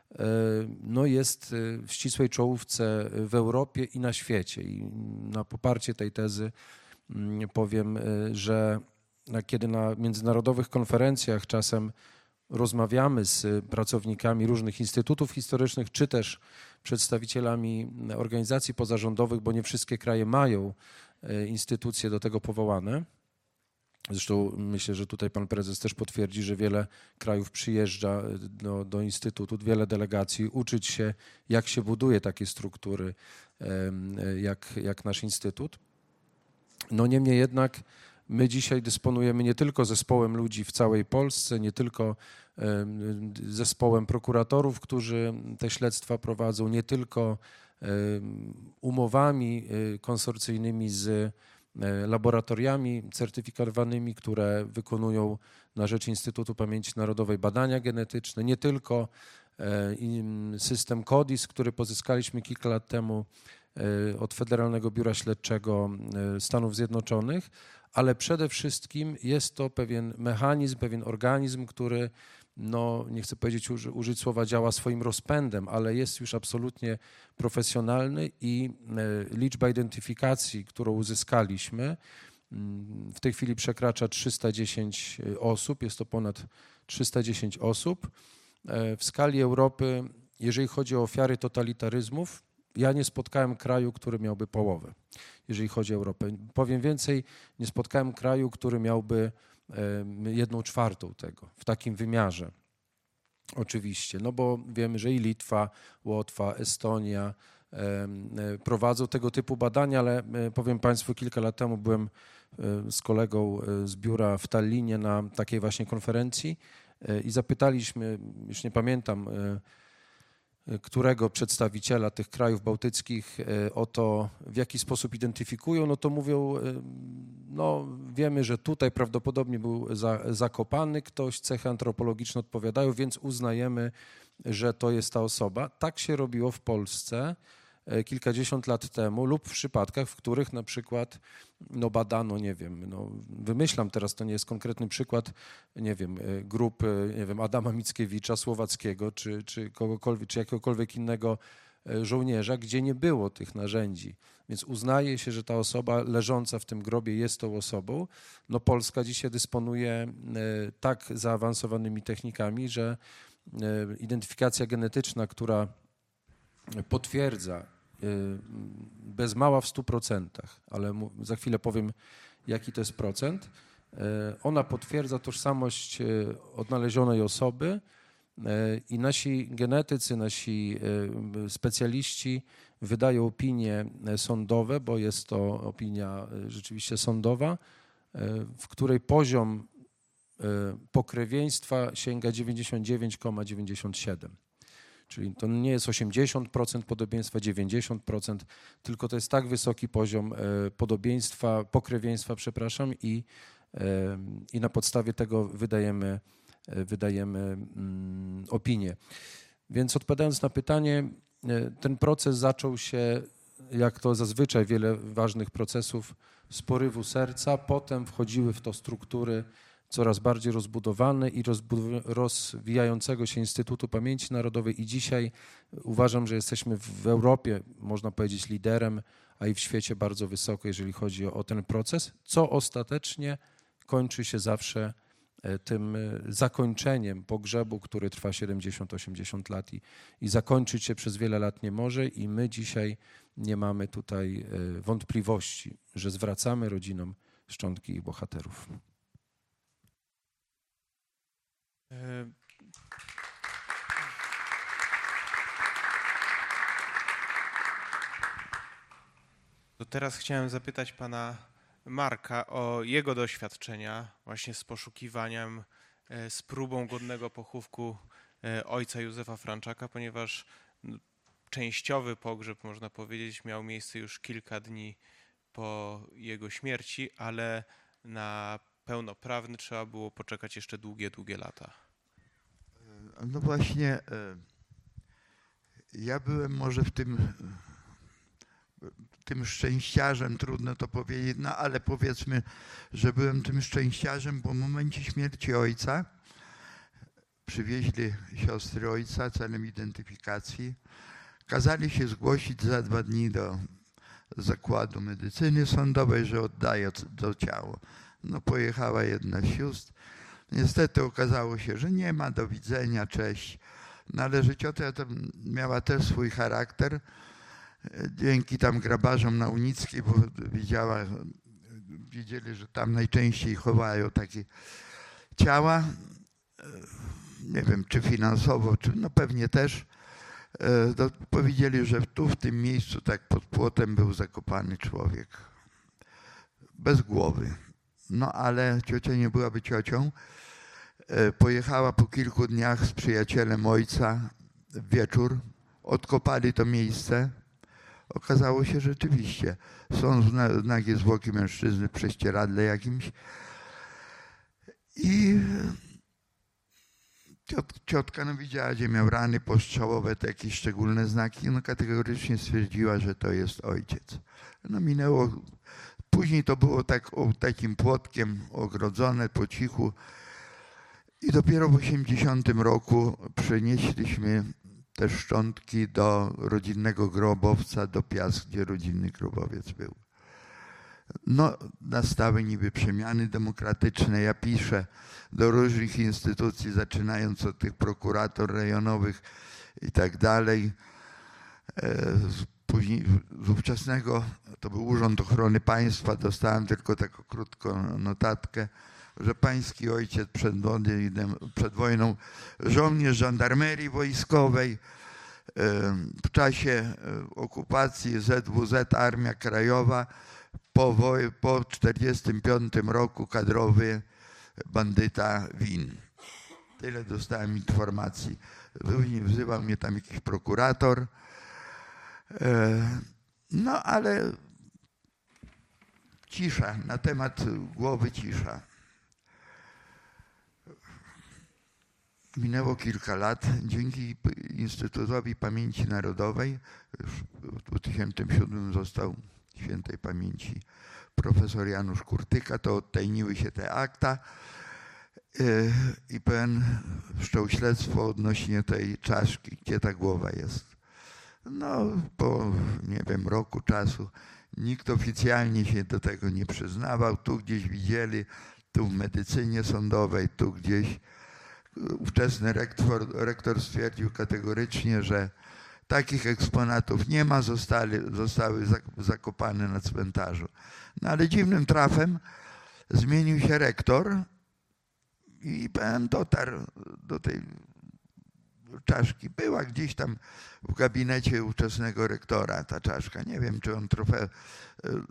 no jest w ścisłej czołówce w Europie i na świecie. I na poparcie tej tezy powiem, że kiedy na międzynarodowych konferencjach czasem rozmawiamy z pracownikami różnych instytutów historycznych, czy też przedstawicielami organizacji pozarządowych, bo nie wszystkie kraje mają instytucje do tego powołane. Zresztą myślę, że tutaj pan prezes też potwierdzi, że wiele krajów przyjeżdża do, do instytutu, wiele delegacji, uczyć się, jak się buduje takie struktury, jak, jak nasz instytut. No niemniej jednak my dzisiaj dysponujemy nie tylko zespołem ludzi w całej Polsce, nie tylko zespołem prokuratorów, którzy te śledztwa prowadzą, nie tylko umowami konsorcyjnymi z laboratoriami certyfikowanymi, które wykonują na rzecz Instytutu Pamięci Narodowej badania genetyczne, nie tylko system CODIS, który pozyskaliśmy kilka lat temu od Federalnego Biura Śledczego Stanów Zjednoczonych, ale przede wszystkim jest to pewien mechanizm, pewien organizm, który, no nie chcę powiedzieć, użyć słowa działa swoim rozpędem, ale jest już absolutnie profesjonalny i liczba identyfikacji, którą uzyskaliśmy, w tej chwili przekracza trzysta dziesięć osób, jest to ponad trzysta dziesięć osób. W skali Europy, jeżeli chodzi o ofiary totalitaryzmów, ja nie spotkałem kraju, który miałby połowę, jeżeli chodzi o Europę. Powiem więcej, nie spotkałem kraju, który miałby jedną czwartą tego, w takim wymiarze. Oczywiście, no bo wiemy, że i Litwa, Łotwa, Estonia prowadzą tego typu badania, ale powiem Państwu, kilka lat temu byłem z kolegą z biura w Tallinie na takiej właśnie konferencji i zapytaliśmy, już nie pamiętam, którego przedstawiciela tych krajów bałtyckich o to, w jaki sposób identyfikują, no to mówią, no wiemy, że tutaj prawdopodobnie był za, zakopany ktoś, cechy antropologiczne odpowiadają, więc uznajemy, że to jest ta osoba. Tak się robiło w Polsce kilkadziesiąt lat temu lub w przypadkach, w których na przykład no badano, nie wiem, no wymyślam teraz, to nie jest konkretny przykład, nie wiem, grup, nie wiem, Adama Mickiewicza, Słowackiego, czy, czy kogokolwiek, czy jakiegokolwiek innego żołnierza, gdzie nie było tych narzędzi. Więc uznaje się, że ta osoba leżąca w tym grobie jest tą osobą. No Polska dzisiaj dysponuje tak zaawansowanymi technikami, że identyfikacja genetyczna, która potwierdza bez mała w stu procentach, ale za chwilę powiem, jaki to jest procent. Ona potwierdza tożsamość odnalezionej osoby i nasi genetycy, nasi specjaliści wydają opinie sądowe, bo jest to opinia rzeczywiście sądowa, w której poziom pokrewieństwa sięga dziewięćdziesiąt dziewięć przecinek dziewięćdziesiąt siedem. Czyli to nie jest osiemdziesiąt procent podobieństwa, dziewięćdziesiąt procent, tylko to jest tak wysoki poziom podobieństwa, pokrewieństwa, przepraszam, i, i na podstawie tego wydajemy, wydajemy mm, opinię. Więc odpowiadając na pytanie, ten proces zaczął się, jak to zazwyczaj wiele ważnych procesów, z porywu serca, potem wchodziły w to struktury coraz bardziej rozbudowane i rozwijającego się Instytutu Pamięci Narodowej i dzisiaj uważam, że jesteśmy w Europie, można powiedzieć, liderem, a i w świecie bardzo wysoko, jeżeli chodzi o, o ten proces, co ostatecznie kończy się zawsze tym zakończeniem pogrzebu, który trwa siedemdziesiąt osiemdziesiąt lat i, i zakończyć się przez wiele lat nie może i my dzisiaj nie mamy tutaj wątpliwości, że zwracamy rodzinom szczątki ich bohaterów.
To teraz chciałem zapytać pana Marka o jego doświadczenia właśnie z poszukiwaniem, z próbą godnego pochówku ojca Józefa Franczaka, ponieważ częściowy pogrzeb, można powiedzieć, miał miejsce już kilka dni po jego śmierci, ale na pełnoprawny trzeba było poczekać jeszcze długie, długie lata.
No właśnie, ja byłem może w tym, tym szczęściarzem, trudno to powiedzieć, no ale powiedzmy, że byłem tym szczęściarzem, bo w momencie śmierci ojca przywieźli siostry ojca celem identyfikacji, kazali się zgłosić za dwa dni do Zakładu Medycyny Sądowej, że oddaje to ciało. No pojechała jedna z sióstr. Niestety okazało się, że nie ma, do widzenia, cześć. No ale że ciotka miała też swój charakter. Dzięki tam grabarzom na Unickiej, bo widziała, widzieli, że tam najczęściej chowają takie ciała. Nie wiem, czy finansowo, czy no pewnie też. To powiedzieli, że tu w tym miejscu, tak pod płotem, był zakopany człowiek. Bez głowy. No ale ciocia nie byłaby ciocią. Pojechała po kilku dniach z przyjacielem ojca w wieczór. Odkopali to miejsce. Okazało się, że rzeczywiście są znaki zwłoki mężczyzny w prześcieradle jakimś. I ciotka no, widziała, gdzie miał rany postrzałowe, te jakieś szczególne znaki. No kategorycznie stwierdziła, że to jest ojciec. No minęło. Później to było tak, o, takim płotkiem ogrodzone po cichu i dopiero w osiemdziesiątym roku przenieśliśmy te szczątki do rodzinnego grobowca, do Piast, gdzie rodzinny grobowiec był. No, nastały niby przemiany demokratyczne. Ja piszę do różnych instytucji, zaczynając od tych prokurator rejonowych i tak dalej. Później z ówczesnego, to był Urząd Ochrony Państwa, dostałem tylko taką krótką notatkę, że pański ojciec przed, przed wojną żołnierz żandarmerii wojskowej, w czasie okupacji Z W Z Armia Krajowa, po tysiąc dziewięćset czterdziestym piątym roku kadrowy bandyta Win. Tyle dostałem informacji. Później wzywał mnie tam jakiś prokurator. No ale cisza, na temat głowy cisza. Minęło kilka lat. Dzięki Instytutowi Pamięci Narodowej w dwa tysiące siódmym został świętej pamięci profesor Janusz Kurtyka, to odtajniły się te akta i P N wszczął śledztwo odnośnie tej czaszki, gdzie ta głowa jest. No, po, nie wiem, roku czasu nikt oficjalnie się do tego nie przyznawał. Tu gdzieś widzieli, tu w medycynie sądowej, tu gdzieś. Ówczesny rektor, rektor stwierdził kategorycznie, że takich eksponatów nie ma, zostali, zostały zakopane na cmentarzu. No ale dziwnym trafem zmienił się rektor i P N dotarł do tej czaszki. Była gdzieś tam w gabinecie ówczesnego rektora ta czaszka. Nie wiem, czy on trofe...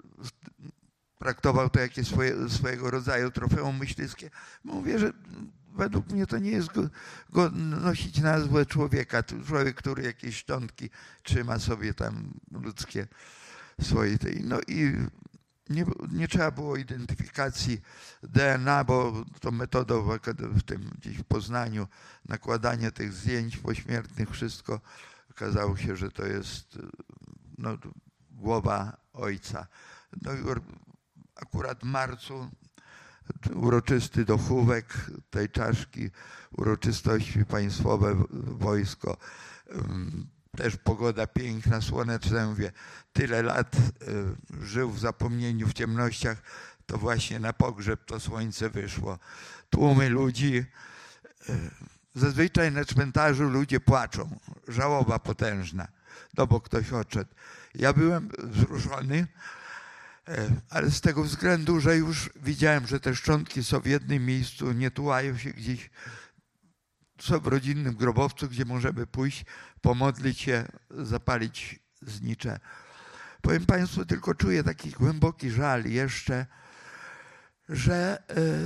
traktował to jakieś swoje, swojego rodzaju trofeum myśliwskie. Mówię, że według mnie to nie jest go, go nosić nazwę człowieka. To człowiek, który jakieś szczątki trzyma sobie tam ludzkie swoje. Tej. No i nie, nie trzeba było identyfikacji D N A, bo to metodą w tym gdzieś w Poznaniu nakładania tych zdjęć pośmiertnych, wszystko okazało się, że to jest no, głowa ojca. No i akurat w marcu uroczysty dochówek tej czaszki, uroczystości państwowe, wojsko, też pogoda piękna, słoneczna. Mówię, tyle lat żył w zapomnieniu, w ciemnościach, to właśnie na pogrzeb to słońce wyszło. Tłumy ludzi. Zazwyczaj na cmentarzu ludzie płaczą, żałoba potężna, no bo ktoś odszedł. Ja byłem wzruszony, ale z tego względu, że już widziałem, że te szczątki są w jednym miejscu, nie tułają się gdzieś, są w rodzinnym grobowcu, gdzie możemy pójść, pomodlić się, zapalić znicze. Powiem Państwu, tylko czuję taki głęboki żal jeszcze, że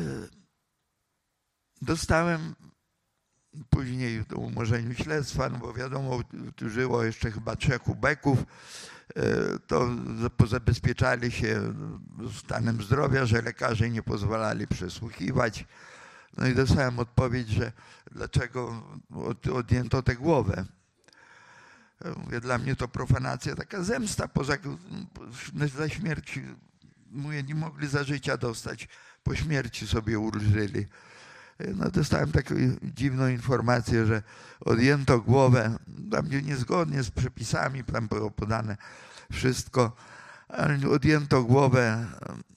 dostałem później do umorzeniu śledztwa, no bo wiadomo, tu żyło jeszcze chyba trzech ubeków, to pozabezpieczali się stanem zdrowia, że lekarze nie pozwalali przesłuchiwać. No i dostałem odpowiedź, że dlaczego odjęto tę głowę. Mówię, dla mnie to profanacja, taka zemsta poza, za śmierci. Mówię, nie mogli za życia dostać, po śmierci sobie ulżyli. No, dostałem taką dziwną informację, że odjęto głowę, tam niezgodnie z przepisami, tam było podane wszystko, ale odjęto głowę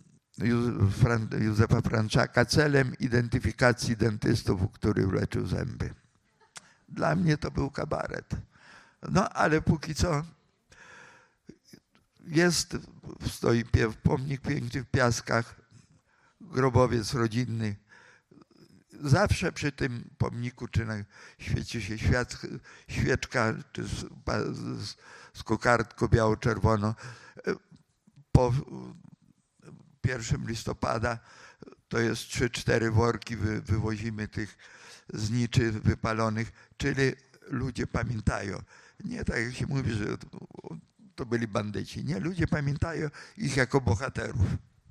Józefa Franczaka celem identyfikacji dentystów, u których leczył zęby. Dla mnie to był kabaret. No ale póki co jest, stoi pomnik piękny w Piaskach, grobowiec rodzinny. Zawsze przy tym pomniku, czy na świeci się świat, świeczka, czy z, z, z kokardką biało-czerwoną. Po pierwszego listopada to jest trzy cztery worki, wy, wywozimy tych zniczy wypalonych, czyli ludzie pamiętają. Nie tak jak się mówi, że to byli bandyci. Nie, ludzie pamiętają ich jako bohaterów.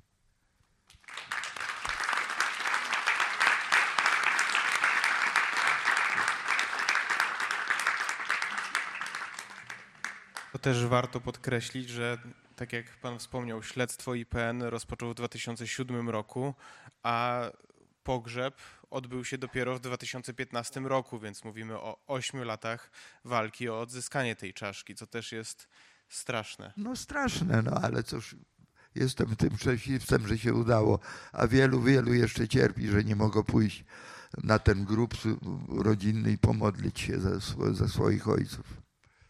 To też warto podkreślić, że tak jak pan wspomniał, śledztwo I P N rozpoczął w dwa tysiące siódmym roku, a pogrzeb odbył się dopiero w dwa tysiące piętnastym roku, więc mówimy o ośmiu latach walki o odzyskanie tej czaszki, co też jest straszne.
No straszne, no ale cóż, jestem tym szczęśliwcem, że się udało, a wielu, wielu jeszcze cierpi, że nie mogą pójść na ten grób rodzinny i pomodlić się za, za swoich ojców.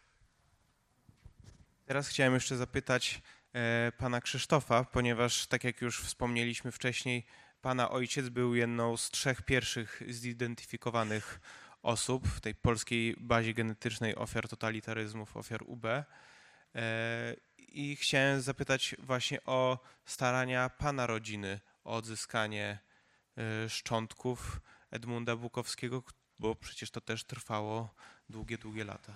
Teraz chciałem jeszcze zapytać e, pana Krzysztofa, ponieważ tak jak już wspomnieliśmy wcześniej, pana ojciec był jedną z trzech pierwszych zidentyfikowanych osób w tej polskiej bazie genetycznej ofiar totalitaryzmów, ofiar U B. E, I chciałem zapytać właśnie o starania pana rodziny o odzyskanie e, szczątków Edmunda Bukowskiego, bo przecież to też trwało długie, długie lata.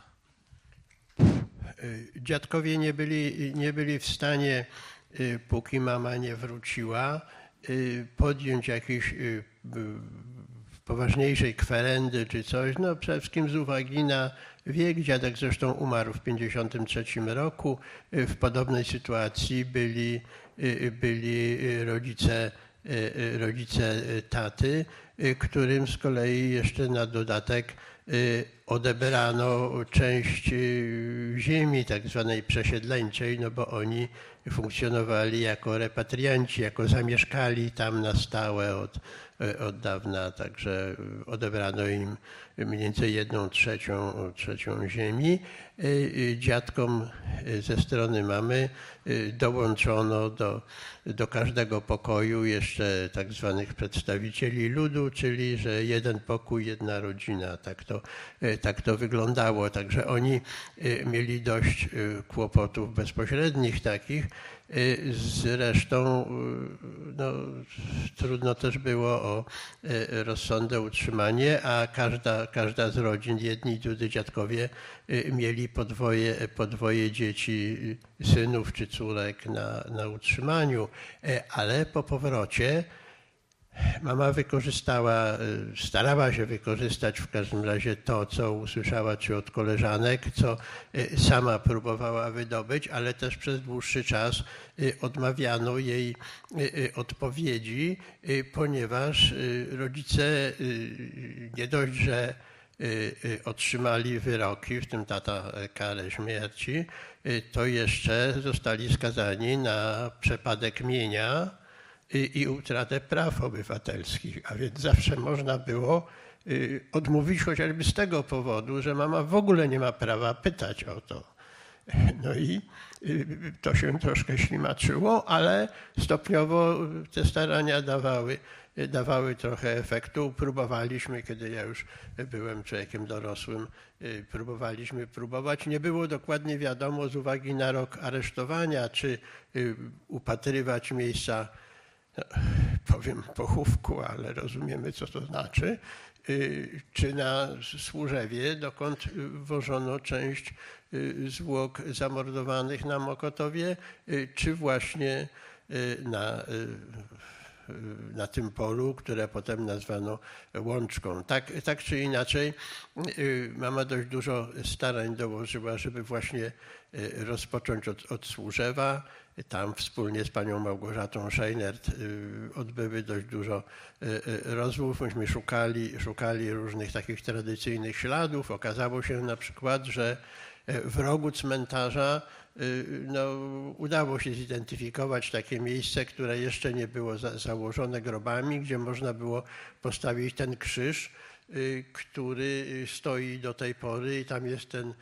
Dziadkowie nie byli, nie byli w stanie, póki mama nie wróciła, podjąć jakiejś poważniejszej kwerendy czy coś. No przede wszystkim z uwagi na wiek. Dziadek zresztą umarł w pięćdziesiątym trzecim roku. W podobnej sytuacji byli, byli rodzice, rodzice taty, którym z kolei jeszcze na dodatek odebrano część ziemi tak zwanej przesiedleńczej, no bo oni funkcjonowali jako repatrianci, jako zamieszkali tam na stałe od, od dawna, także odebrano im mniej więcej jedną trzecią, trzecią ziemi. Dziadkom ze strony mamy dołączono do, do każdego pokoju jeszcze tak zwanych przedstawicieli ludu, czyli że jeden pokój, jedna rodzina. Tak to, tak to wyglądało. Także oni mieli dość kłopotów bezpośrednich takich, Zresztą no, trudno też było o rozsądne utrzymanie, a każda, każda z rodzin, jedni i drudzy dziadkowie mieli podwoje, podwoje dzieci, synów czy córek na, na utrzymaniu, ale po powrocie mama wykorzystała, starała się wykorzystać w każdym razie to, co usłyszała czy od koleżanek, co sama próbowała wydobyć, ale też przez dłuższy czas odmawiano jej odpowiedzi, ponieważ rodzice nie dość, że otrzymali wyroki, w tym tata karę śmierci, to jeszcze zostali skazani na przepadek mienia i, i utratę praw obywatelskich, a więc zawsze można było odmówić chociażby z tego powodu, że mama w ogóle nie ma prawa pytać o to. No i to się troszkę ślimaczyło, ale stopniowo te starania dawały, dawały trochę efektu. Próbowaliśmy, kiedy ja już byłem człowiekiem dorosłym, próbowaliśmy próbować. Nie było dokładnie wiadomo z uwagi na rok aresztowania, czy upatrywać miejsca, no, powiem pochówku, ale rozumiemy, co to znaczy, czy na Służewie, dokąd wożono część zwłok zamordowanych na Mokotowie, czy właśnie na, na tym polu, które potem nazwano Łączką. Tak, tak czy inaczej, mama dość dużo starań dołożyła, żeby właśnie rozpocząć od, od Służewa. Tam wspólnie z panią Małgorzatą Scheinert odbyły dość dużo rozmów. Myśmy szukali, szukali różnych takich tradycyjnych śladów. Okazało się na przykład, że w rogu cmentarza no, udało się zidentyfikować takie miejsce, które jeszcze nie było za, założone grobami, gdzie można było postawić ten krzyż, który stoi do tej pory i tam jest ten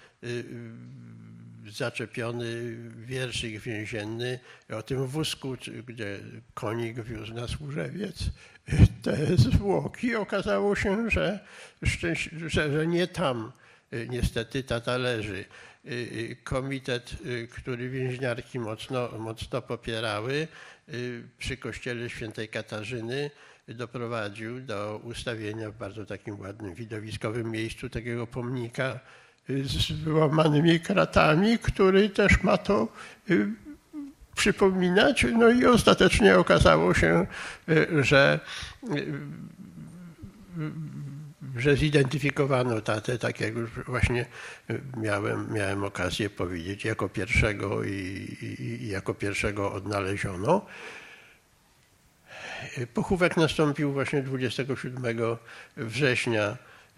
zaczepiony wierszyk więzienny o tym wózku, gdzie konik wiózł na Służewiec te zwłoki. Okazało się, że, że, że nie tam niestety tata leży. Komitet, który więźniarki mocno, mocno popierały, przy kościele świętej Katarzyny doprowadził do ustawienia w bardzo takim ładnym, widowiskowym miejscu takiego pomnika z wyłamanymi kratami, który też ma to przypominać. No i ostatecznie okazało się, że, że zidentyfikowano tatę, tak jak już właśnie miałem, miałem okazję powiedzieć, jako pierwszego i, i, i jako pierwszego odnaleziono. Pochówek nastąpił właśnie dwudziestego siódmego września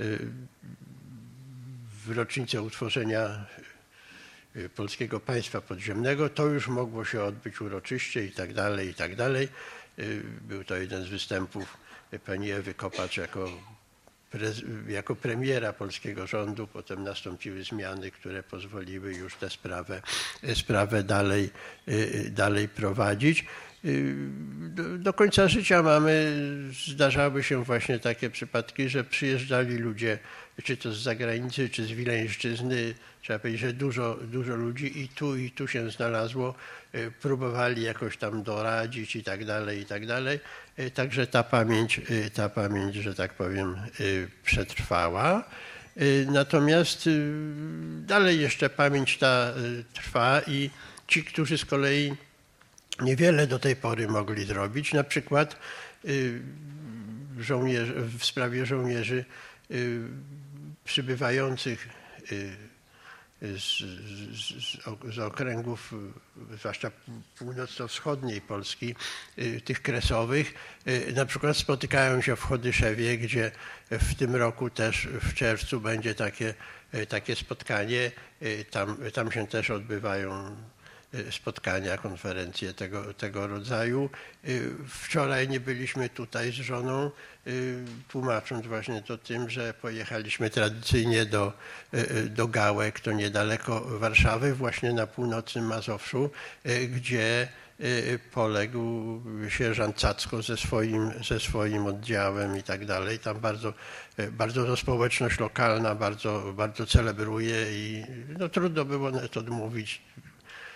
w rocznicę utworzenia Polskiego Państwa Podziemnego. To już mogło się odbyć uroczyście i tak dalej, i tak dalej. Był to jeden z występów pani Ewy Kopacz jako, jako premiera polskiego rządu. Potem nastąpiły zmiany, które pozwoliły już tę sprawę, sprawę dalej, dalej prowadzić. Do, do końca życia mamy, zdarzały się właśnie takie przypadki, że przyjeżdżali ludzie, czy to z zagranicy, czy z Wileńszczyzny, trzeba powiedzieć, że dużo, dużo ludzi i tu, i tu się znalazło, próbowali jakoś tam doradzić i tak dalej, i tak dalej. Także ta pamięć, ta pamięć, że tak powiem, przetrwała. Natomiast dalej jeszcze pamięć ta trwa i ci, którzy z kolei niewiele do tej pory mogli zrobić, na przykład żołnierzy, w sprawie żołnierzy przybywających z, z, z okręgów, zwłaszcza północno-wschodniej Polski, tych kresowych. Na przykład spotykają się w Chodyszewie, gdzie w tym roku też w czerwcu będzie takie, takie spotkanie. Tam, tam się też odbywają spotkania, konferencje tego, tego rodzaju. Wczoraj nie byliśmy tutaj z żoną, tłumacząc właśnie to tym, że pojechaliśmy tradycyjnie do, do Gałek, to niedaleko Warszawy, właśnie na północnym Mazowszu, gdzie poległ sierżant Cacko ze swoim, ze swoim oddziałem i tak dalej. Tam bardzo, bardzo to społeczność lokalna bardzo, bardzo celebruje i no, trudno było nawet odmówić.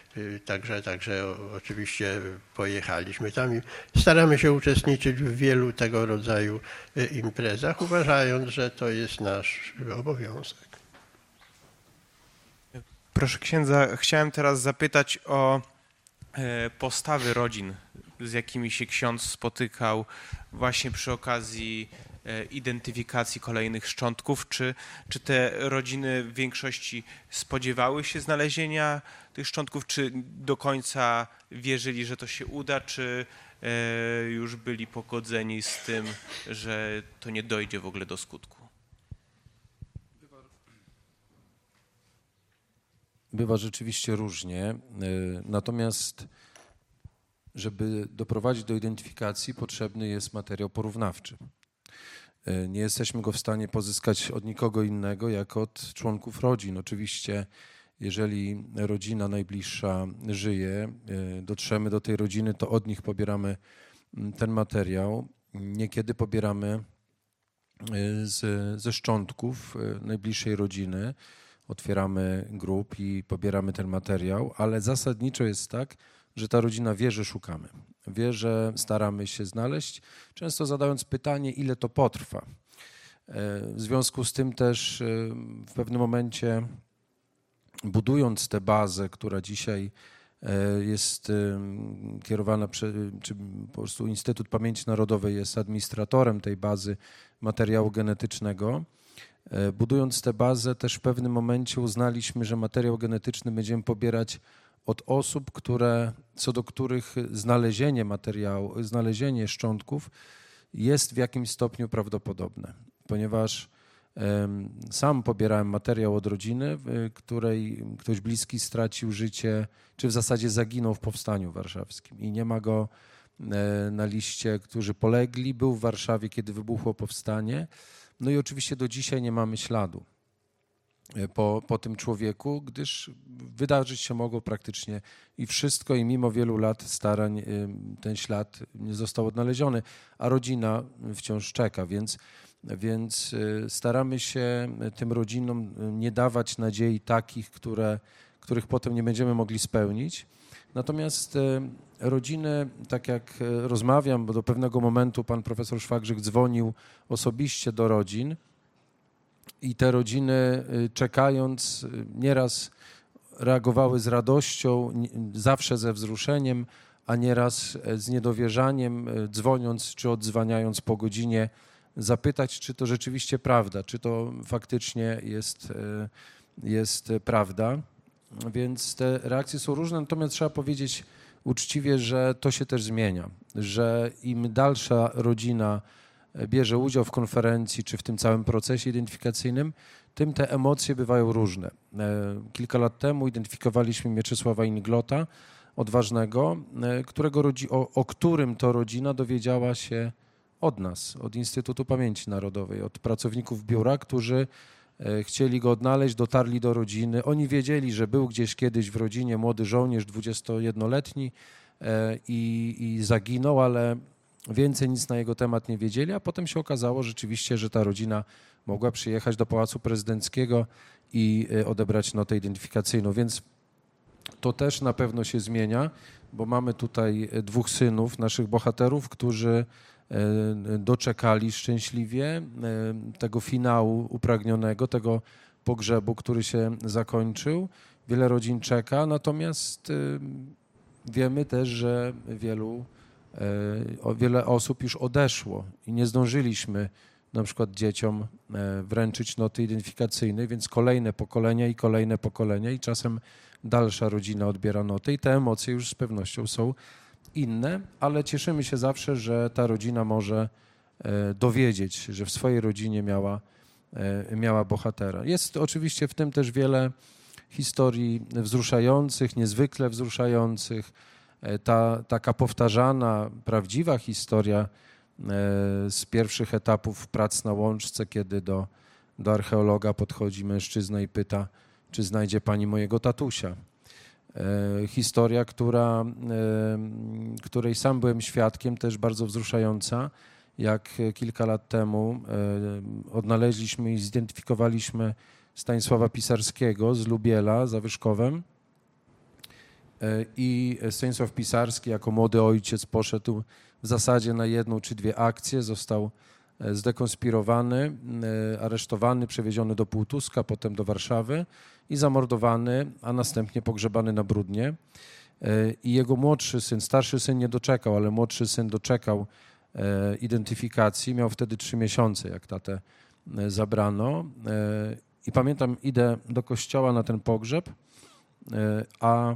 Także, także oczywiście pojechaliśmy tam i staramy się uczestniczyć w wielu tego rodzaju imprezach, uważając, że to jest nasz obowiązek.
Proszę księdza, chciałem teraz zapytać o postawy rodzin, z jakimi się ksiądz spotykał właśnie przy okazji identyfikacji kolejnych szczątków. Czy, czy te rodziny w większości spodziewały się znalezienia tych szczątków, czy do końca wierzyli, że to się uda, czy już byli pogodzeni z tym, że to nie dojdzie w ogóle do skutku?
Bywa rzeczywiście różnie, natomiast żeby doprowadzić do identyfikacji, potrzebny jest materiał porównawczy. Nie jesteśmy go w stanie pozyskać od nikogo innego, jak od członków rodzin. Oczywiście, jeżeli rodzina najbliższa żyje, dotrzemy do tej rodziny, to od nich pobieramy ten materiał. Niekiedy pobieramy z, ze szczątków najbliższej rodziny, otwieramy grup i pobieramy ten materiał, ale zasadniczo jest tak, że ta rodzina wie, że szukamy. Wie, że staramy się znaleźć, często zadając pytanie, ile to potrwa. W związku z tym też w pewnym momencie, budując tę bazę, która dzisiaj jest kierowana, czy po prostu Instytut Pamięci Narodowej jest administratorem tej bazy materiału genetycznego, budując tę bazę też w pewnym momencie uznaliśmy, że materiał genetyczny będziemy pobierać od osób, które, co do których znalezienie materiału, znalezienie szczątków jest w jakimś stopniu prawdopodobne, ponieważ um, sam pobierałem materiał od rodziny, w której ktoś bliski stracił życie, czy w zasadzie zaginął w Powstaniu Warszawskim i nie ma go e, na liście, którzy polegli, był w Warszawie, kiedy wybuchło powstanie. No i oczywiście do dzisiaj nie mamy śladu po, po tym człowieku, gdyż wydarzyć się mogło praktycznie i wszystko i mimo wielu lat starań ten ślad nie został odnaleziony, a rodzina wciąż czeka, więc, więc staramy się tym rodzinom nie dawać nadziei takich, które, których potem nie będziemy mogli spełnić. Natomiast rodziny, tak jak rozmawiam, bo do pewnego momentu pan profesor Szwagrzyk dzwonił osobiście do rodzin i te rodziny, czekając, nieraz reagowały z radością, zawsze ze wzruszeniem, a nieraz z niedowierzaniem, dzwoniąc czy odzwaniając po godzinie, zapytać, czy to rzeczywiście prawda, czy to faktycznie jest, jest prawda. Więc te reakcje są różne, natomiast trzeba powiedzieć uczciwie, że to się też zmienia, że im dalsza rodzina bierze udział w konferencji czy w tym całym procesie identyfikacyjnym, tym te emocje bywają różne. Kilka lat temu identyfikowaliśmy Mieczysława Inglota, odważnego, którego, o, o którym to rodzina dowiedziała się od nas, od Instytutu Pamięci Narodowej, od pracowników biura, którzy chcieli go odnaleźć, dotarli do rodziny. Oni wiedzieli, że był gdzieś kiedyś w rodzinie młody żołnierz dwudziestojednoletni i, i zaginął, ale więcej nic na jego temat nie wiedzieli, a potem się okazało rzeczywiście, że ta rodzina mogła przyjechać do Pałacu Prezydenckiego i odebrać notę identyfikacyjną, więc to też na pewno się zmienia, bo mamy tutaj dwóch synów naszych bohaterów, którzy doczekali szczęśliwie tego finału upragnionego, tego pogrzebu, który się zakończył. Wiele rodzin czeka, natomiast wiemy też, że wielu, wiele osób już odeszło i nie zdążyliśmy na przykład dzieciom wręczyć noty identyfikacyjnej, więc kolejne pokolenia i kolejne pokolenia i czasem dalsza rodzina odbiera noty i te emocje już z pewnością są inne, ale cieszymy się zawsze, że ta rodzina może dowiedzieć, że w swojej rodzinie miała, miała bohatera. Jest oczywiście w tym też wiele historii wzruszających, niezwykle wzruszających. Ta taka powtarzana, prawdziwa historia z pierwszych etapów prac na Łączce, kiedy do, do archeologa podchodzi mężczyzna i pyta, czy znajdzie pani mojego tatusia. Historia, która, której sam byłem świadkiem, też bardzo wzruszająca, jak kilka lat temu odnaleźliśmy i zidentyfikowaliśmy Stanisława Pisarskiego z Lubiela za Wyszkowem i Stanisław Pisarski jako młody ojciec poszedł w zasadzie na jedną czy dwie akcje, został zdekonspirowany, aresztowany, przewieziony do Półtuska, potem do Warszawy i zamordowany, a następnie pogrzebany na Bródnie. I jego młodszy syn, starszy syn nie doczekał, ale młodszy syn doczekał identyfikacji. Miał wtedy trzy miesiące, jak tatę zabrano. I pamiętam, idę do kościoła na ten pogrzeb, a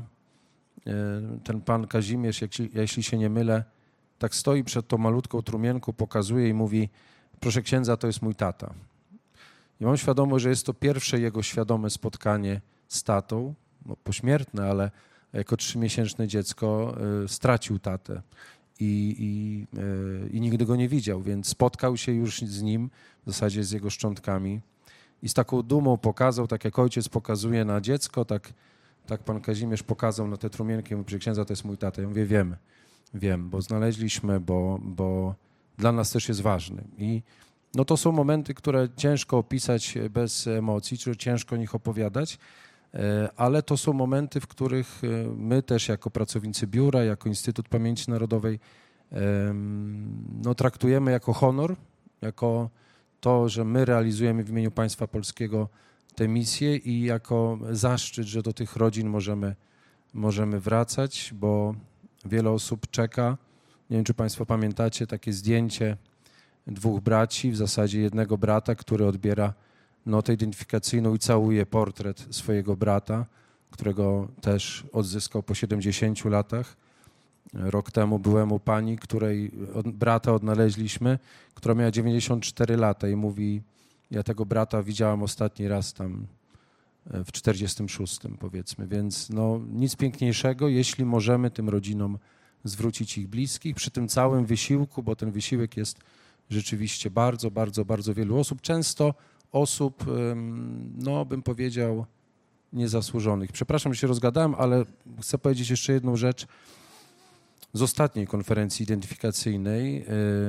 ten pan Kazimierz, jeśli się nie mylę, tak stoi przed tą malutką trumienką, pokazuje i mówi: proszę księdza, to jest mój tata. I mam świadomość, że jest to pierwsze jego świadome spotkanie z tatą, no, pośmiertne, ale jako trzymiesięczne dziecko y, stracił tatę i, i, y, i nigdy go nie widział, więc spotkał się już z nim, w zasadzie z jego szczątkami i z taką dumą pokazał, tak jak ojciec pokazuje na dziecko, tak, tak pan Kazimierz pokazał na tę trumienkę i mówi: księdza, to jest mój tata. Ja mówię: wiem, wiem, bo znaleźliśmy, bo, bo dla nas też jest ważny. I no to są momenty, które ciężko opisać bez emocji, czy ciężko o nich opowiadać, ale to są momenty, w których my też jako pracownicy biura, jako Instytut Pamięci Narodowej no, traktujemy jako honor, jako to, że my realizujemy w imieniu państwa polskiego tę misję i jako zaszczyt, że do tych rodzin możemy, możemy wracać, bo wiele osób czeka. Nie wiem, czy państwo pamiętacie takie zdjęcie dwóch braci, w zasadzie jednego brata, który odbiera notę identyfikacyjną i całuje portret swojego brata, którego też odzyskał po siedemdziesięciu latach. Rok temu byłem u pani, której od, brata odnaleźliśmy, która miała dziewięćdziesiąt cztery lata i mówi: ja tego brata widziałam ostatni raz tam w czterdziestym szóstym, powiedzmy. Więc no, nic piękniejszego, jeśli możemy tym rodzinom zwrócić ich bliskich przy tym całym wysiłku, bo ten wysiłek jest rzeczywiście bardzo, bardzo, bardzo wielu osób. Często osób, no bym powiedział, niezasłużonych. Przepraszam, że się rozgadałem, ale chcę powiedzieć jeszcze jedną rzecz. Z ostatniej konferencji identyfikacyjnej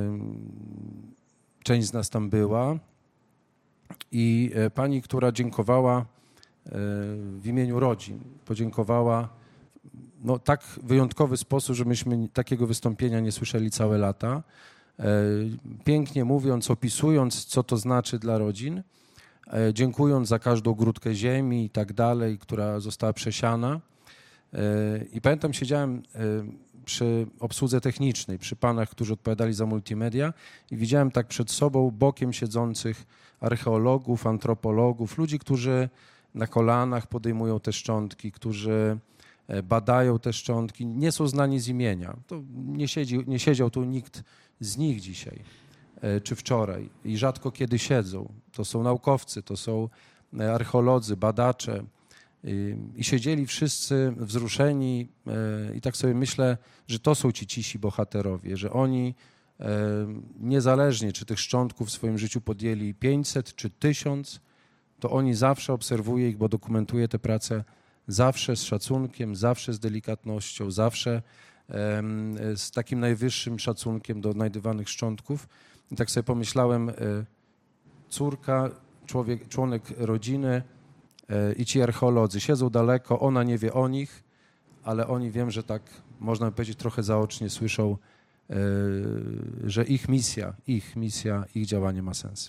część z nas tam była i pani, która dziękowała w imieniu rodzin, podziękowała no, tak wyjątkowy sposób, że myśmy takiego wystąpienia nie słyszeli całe lata. Pięknie mówiąc, opisując, co to znaczy dla rodzin, dziękując za każdą grudkę ziemi i tak dalej, która została przesiana. I pamiętam, siedziałem przy obsłudze technicznej, przy panach, którzy odpowiadali za multimedia i widziałem tak przed sobą bokiem siedzących archeologów, antropologów, ludzi, którzy na kolanach podejmują te szczątki, którzy badają te szczątki, nie są znani z imienia. To nie, siedzi, nie siedział tu nikt z nich dzisiaj czy wczoraj i rzadko kiedy siedzą. To są naukowcy, to są archeolodzy, badacze i siedzieli wszyscy wzruszeni i tak sobie myślę, że to są ci cisi bohaterowie, że oni niezależnie czy tych szczątków w swoim życiu podjęli pięćset czy tysiąc, to oni zawsze, obserwuję ich, bo dokumentuję te prace, zawsze z szacunkiem, zawsze z delikatnością, zawsze z takim najwyższym szacunkiem do odnajdywanych szczątków. I tak sobie pomyślałem, córka, człowiek, członek rodziny i ci archeolodzy siedzą daleko, ona nie wie o nich, ale oni, wiem, że tak można by powiedzieć trochę zaocznie słyszą, że ich misja, ich misja, ich działanie ma sens.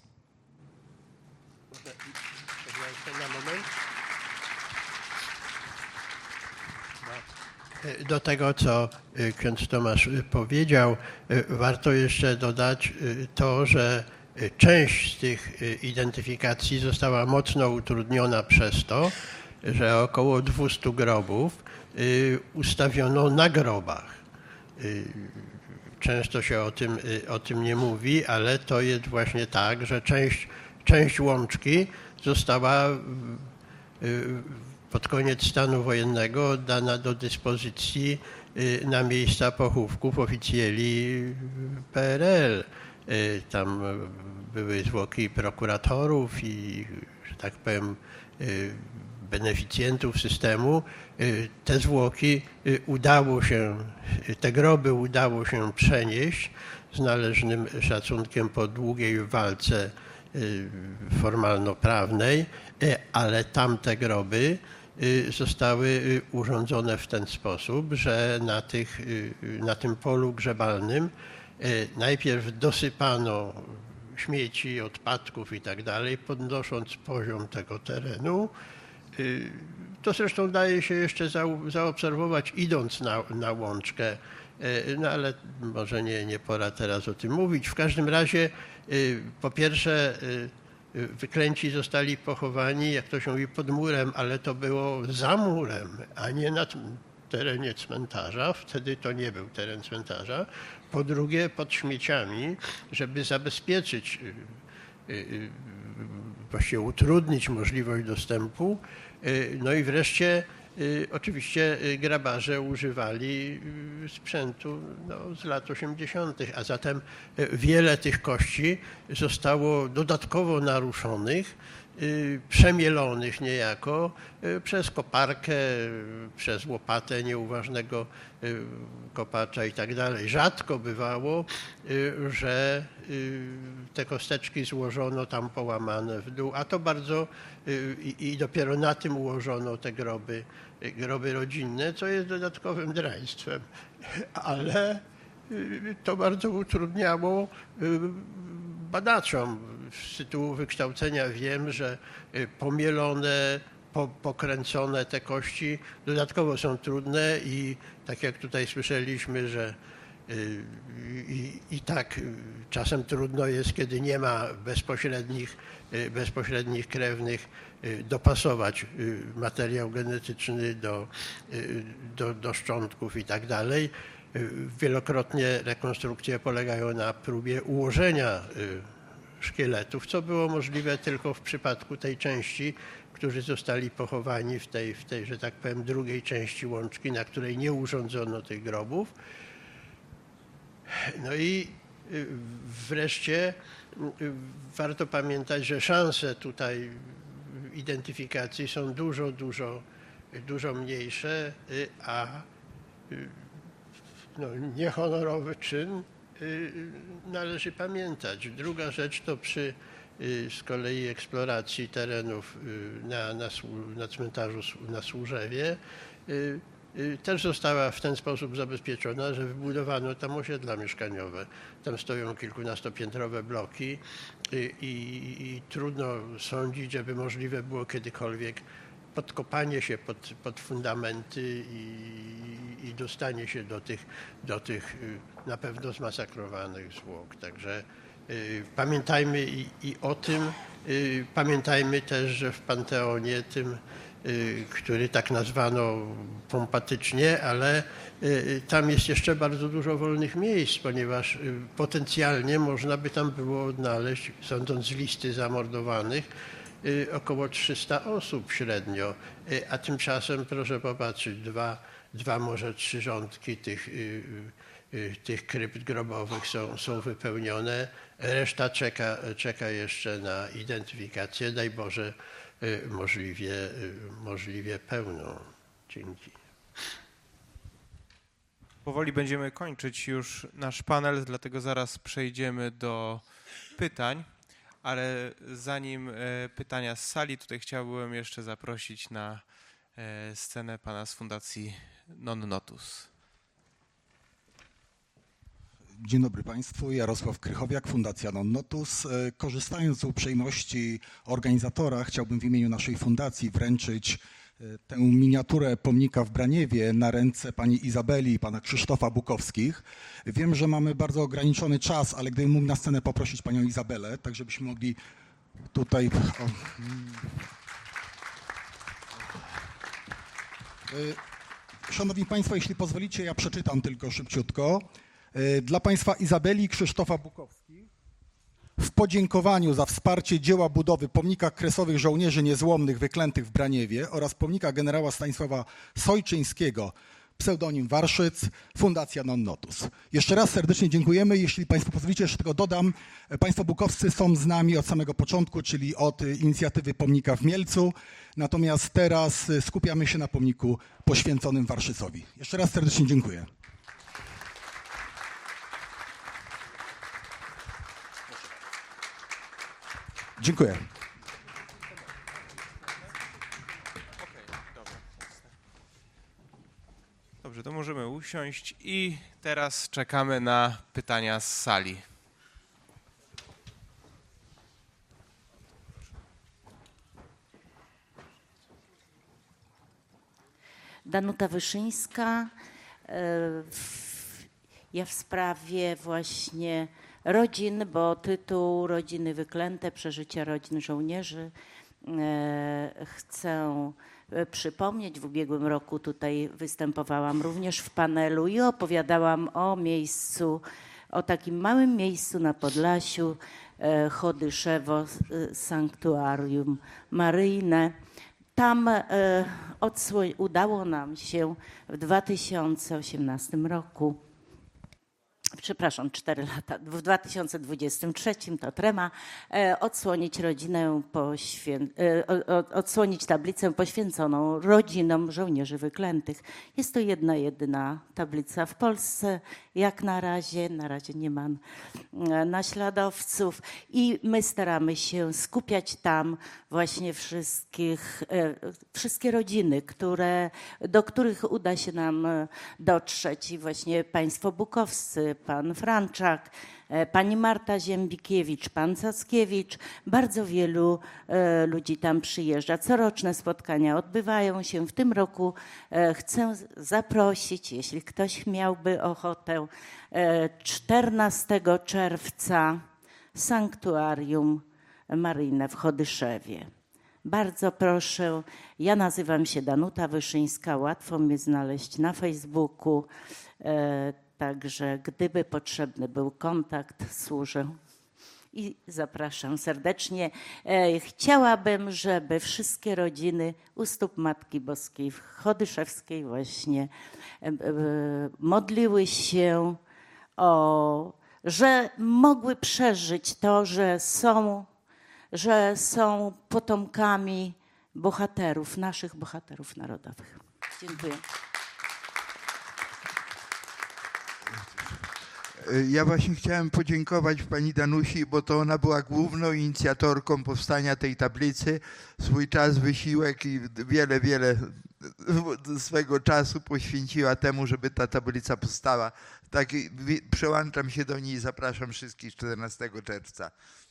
Do tego, co ksiądz Tomasz powiedział, warto jeszcze dodać to, że część z tych identyfikacji została mocno utrudniona przez to, że około dwustu grobów ustawiono na grobach. Często się o tym, o tym nie mówi, ale to jest właśnie tak, że część, część łączki została pod koniec stanu wojennego oddana do dyspozycji na miejsca pochówków oficjeli P R L. Tam były zwłoki prokuratorów i, że tak powiem, beneficjentów systemu. Te zwłoki udało się, te groby udało się przenieść z należnym szacunkiem po długiej walce formalno-prawnej, ale tamte groby zostały urządzone w ten sposób, że na, tych, na tym polu grzebalnym najpierw dosypano śmieci, odpadków i tak dalej, podnosząc poziom tego terenu. To zresztą daje się jeszcze zaobserwować, idąc na, na łączkę, no ale może nie, nie pora teraz o tym mówić. W każdym razie, po pierwsze, wyklęci zostali pochowani, jak to się mówi, pod murem, ale to było za murem, a nie na terenie cmentarza. Wtedy to nie był teren cmentarza. Po drugie, pod śmieciami, żeby zabezpieczyć, właściwie utrudnić możliwość dostępu. No i wreszcie oczywiście grabarze używali sprzętu no, z lat osiemdziesiątych, a zatem wiele tych kości zostało dodatkowo naruszonych, przemielonych niejako przez koparkę, przez łopatę nieuważnego kopacza i tak dalej. Rzadko bywało, że te kosteczki złożono tam połamane w dół, a to bardzo i, i dopiero na tym ułożono te groby, groby rodzinne, co jest dodatkowym draństwem, ale to bardzo utrudniało badaczom. Z tytułu wykształcenia wiem, że pomielone, po, pokręcone te kości dodatkowo są trudne i tak jak tutaj słyszeliśmy, że i, i tak czasem trudno jest, kiedy nie ma bezpośrednich, bezpośrednich krewnych, dopasować materiał genetyczny do, do, do szczątków i tak dalej. Wielokrotnie rekonstrukcje polegają na próbie ułożenia szkieletów, co było możliwe tylko w przypadku tej części, którzy zostali pochowani w tej, w tej, że tak powiem, drugiej części łączki, na której nie urządzono tych grobów. No i wreszcie warto pamiętać, że szanse tutaj identyfikacji są dużo, dużo, dużo mniejsze, a no, niehonorowy czyn należy pamiętać. Druga rzecz to przy z kolei eksploracji terenów na, na, na cmentarzu na Służewie też została w ten sposób zabezpieczona, że wybudowano tam osiedla mieszkaniowe. Tam stoją kilkunastopiętrowe bloki i, i, i trudno sądzić, żeby możliwe było kiedykolwiek podkopanie się pod, pod fundamenty i, i dostanie się do tych, do tych na pewno zmasakrowanych zwłok. Także y, pamiętajmy i, i o tym, y, pamiętajmy też, że w Panteonie tym, y, który tak nazwano pompatycznie, ale y, tam jest jeszcze bardzo dużo wolnych miejsc, ponieważ y, potencjalnie można by tam było odnaleźć, sądząc z listy zamordowanych, około trzysta osób średnio, a tymczasem proszę popatrzeć, dwa, dwa może trzy rządki tych, tych krypt grobowych są, są wypełnione, reszta czeka, czeka jeszcze na identyfikację, daj Boże możliwie, możliwie pełną. Dzięki.
Powoli będziemy kończyć już nasz panel, dlatego zaraz przejdziemy do pytań. Ale zanim pytania z sali, tutaj chciałbym jeszcze zaprosić na scenę pana z Fundacji Non Notus.
Dzień dobry Państwu, Jarosław Krychowiak, Fundacja Non Notus. Korzystając z uprzejmości organizatora, chciałbym w imieniu naszej fundacji wręczyć tę miniaturę pomnika w Braniewie na ręce pani Izabeli i pana Krzysztofa Bukowskich. Wiem, że mamy bardzo ograniczony czas, ale gdybym mógł na scenę poprosić panią Izabelę, tak żebyśmy mogli tutaj... O. Szanowni Państwo, jeśli pozwolicie, ja przeczytam tylko szybciutko. Dla państwa Izabeli i Krzysztofa Bukowskich w podziękowaniu za wsparcie dzieła budowy pomnika kresowych żołnierzy niezłomnych wyklętych w Braniewie oraz pomnika generała Stanisława Sojczyńskiego, pseudonim Warszyc, Fundacja Non Notus. Jeszcze raz serdecznie dziękujemy. Jeśli Państwo pozwolicie, jeszcze tylko dodam, Państwo Bukowscy są z nami od samego początku, czyli od inicjatywy pomnika w Mielcu, natomiast teraz skupiamy się na pomniku poświęconym Warszycowi. Jeszcze raz serdecznie dziękuję. Dziękuję.
Dobrze, to możemy usiąść i teraz czekamy na pytania z sali.
Danuta Wyszyńska. Ja w sprawie właśnie rodzin, bo tytuł Rodziny Wyklęte, przeżycia rodzin żołnierzy. Chcę przypomnieć, w ubiegłym roku tutaj występowałam również w panelu i opowiadałam o miejscu, o takim małym miejscu na Podlasiu, Chodyszewo, sanktuarium maryjne. Tam odsło- udało nam się w dwa tysiące osiemnastym roku, przepraszam, cztery lata, w dwa tysiące dwudziestym trzecim to trema, odsłonić rodzinę, poświę- odsłonić tablicę poświęconą rodzinom żołnierzy wyklętych. Jest to jedna, jedyna tablica w Polsce, jak na razie, na razie nie ma naśladowców i my staramy się skupiać tam właśnie wszystkich, wszystkie rodziny, które, do których uda się nam dotrzeć i właśnie państwo bukowscy, pan Franczak, pani Marta Ziembikiewicz, pan Cackiewicz. Bardzo wielu e, ludzi tam przyjeżdża. Coroczne spotkania odbywają się. W tym roku e, chcę zaprosić, jeśli ktoś miałby ochotę, e, czternastego czerwca Sanktuarium Maryjne w Chodyszewie. Bardzo proszę, ja nazywam się Danuta Wyszyńska, łatwo mnie znaleźć na Facebooku. E, Także gdyby potrzebny był kontakt, służę i zapraszam serdecznie. Chciałabym, żeby wszystkie rodziny u stóp Matki Boskiej w Chodyszewskiej właśnie modliły się, o, że mogły przeżyć to, że są, że są potomkami bohaterów, naszych bohaterów narodowych. Dziękuję.
Ja właśnie chciałem podziękować pani Danusi, bo to ona była główną inicjatorką powstania tej tablicy. Swój czas, wysiłek i wiele, wiele swego czasu poświęciła temu, żeby ta tablica powstała. Tak, przełączam się do niej i zapraszam wszystkich czternastego czerwca.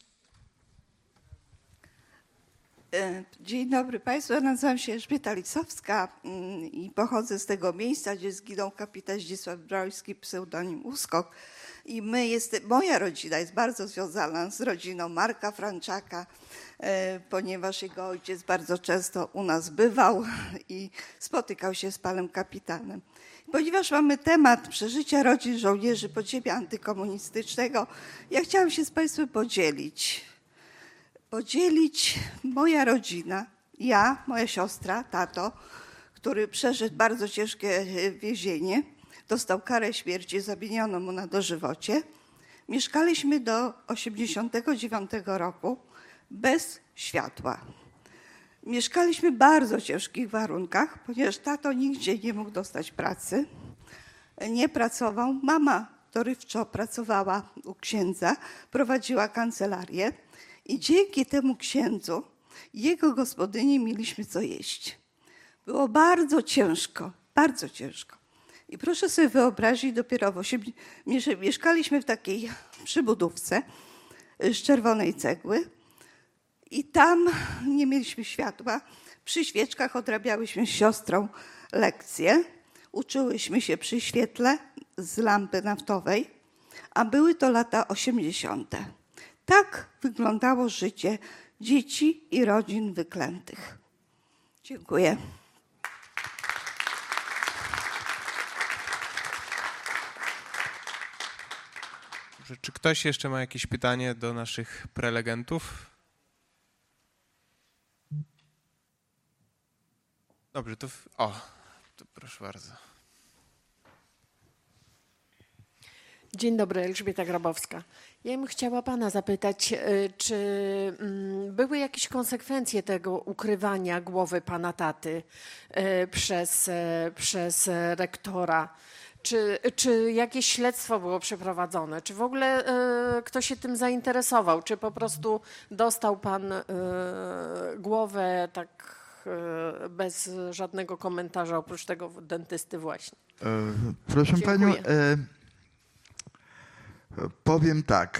Dzień dobry Państwu, ja nazywam się Elżbieta Lisowska i pochodzę z tego miejsca, gdzie zginął kapitan Zdzisław Brojski, pseudonim Uskok. I my jest, moja rodzina jest bardzo związana z rodziną Marka Franczaka, ponieważ jego ojciec bardzo często u nas bywał i spotykał się z panem kapitanem. Ponieważ mamy temat przeżycia rodzin żołnierzy podziemia antykomunistycznego, ja chciałam się z Państwem podzielić. Podzielić moja rodzina, ja, moja siostra, tato, który przeszedł bardzo ciężkie więzienie, dostał karę śmierci, zamieniono mu na dożywocie. Mieszkaliśmy do osiemdziesiątego dziewiątego roku bez światła. Mieszkaliśmy w bardzo ciężkich warunkach, ponieważ tato nigdzie nie mógł dostać pracy, nie pracował. Mama dorywczo pracowała u księdza, prowadziła kancelarię. I dzięki temu księdzu i jego gospodyni mieliśmy co jeść. Było bardzo ciężko, bardzo ciężko. I proszę sobie wyobrazić, dopiero w osiem... mieszkaliśmy w takiej przybudówce z czerwonej cegły i tam nie mieliśmy światła. Przy świeczkach odrabiałyśmy z siostrą lekcje. Uczyłyśmy się przy świetle z lampy naftowej, a były to lata osiemdziesiąte. Tak wyglądało życie dzieci i rodzin wyklętych. Dziękuję.
Czy ktoś jeszcze ma jakieś pytanie do naszych prelegentów? Dobrze, to... W... O, to proszę bardzo.
Dzień dobry, Elżbieta Grabowska. Ja bym chciała pana zapytać, czy były jakieś konsekwencje tego ukrywania głowy pana taty przez, przez rektora? Czy, czy jakieś śledztwo było przeprowadzone? Czy w ogóle ktoś się tym zainteresował? Czy po prostu dostał pan głowę tak tak bez żadnego komentarza, oprócz tego dentysty właśnie.
E, proszę
Dziękuję.
panią, e, powiem tak.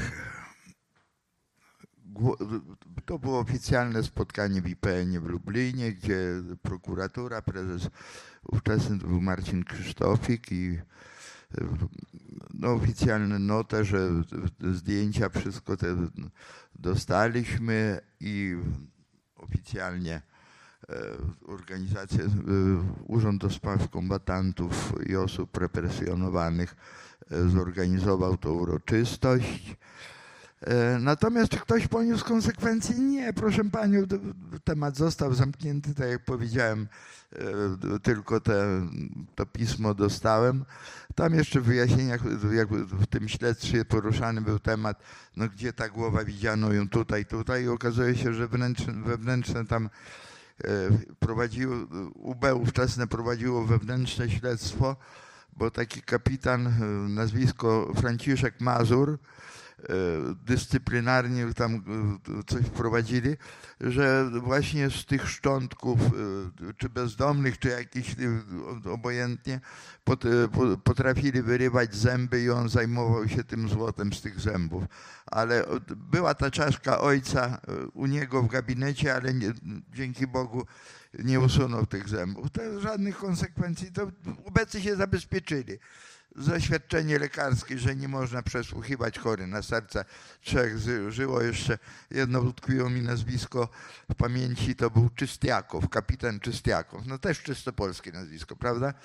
To było oficjalne spotkanie w I P N-ie w Lublinie, gdzie prokuratura, prezes ówczesny to był Marcin Krzysztofik i no, oficjalne nota, że zdjęcia, wszystko te dostaliśmy i oficjalnie organizacja, Urząd do Spraw Kombatantów i Osób Represjonowanych zorganizował tą uroczystość. Natomiast czy ktoś poniósł konsekwencje? Nie, proszę panią, temat został zamknięty, tak jak powiedziałem, tylko te, to pismo dostałem. Tam jeszcze w wyjaśnieniach, jak w tym śledztwie poruszany był temat, no gdzie ta głowa, widziano ją tutaj, tutaj i okazuje się, że wewnętrzne, wewnętrzne tam prowadziło, U B ówczesne prowadziło wewnętrzne śledztwo, bo taki kapitan, nazwisko Franciszek Mazur, dyscyplinarnie tam coś wprowadzili, że właśnie z tych szczątków, czy bezdomnych, czy jakichś, obojętnie, potrafili wyrywać zęby i on zajmował się tym złotem z tych zębów. Ale była ta czaszka ojca u niego w gabinecie, ale nie, dzięki Bogu nie usunął tych zębów. To żadnych konsekwencji, to ubecy się zabezpieczyli. Zaświadczenie lekarskie, że nie można przesłuchiwać chory na serce. Trzech żyło jeszcze. Jedno utkwiło mi nazwisko w pamięci, to był Czystiakow, kapitan Czystiakow. No też czysto polskie nazwisko, prawda?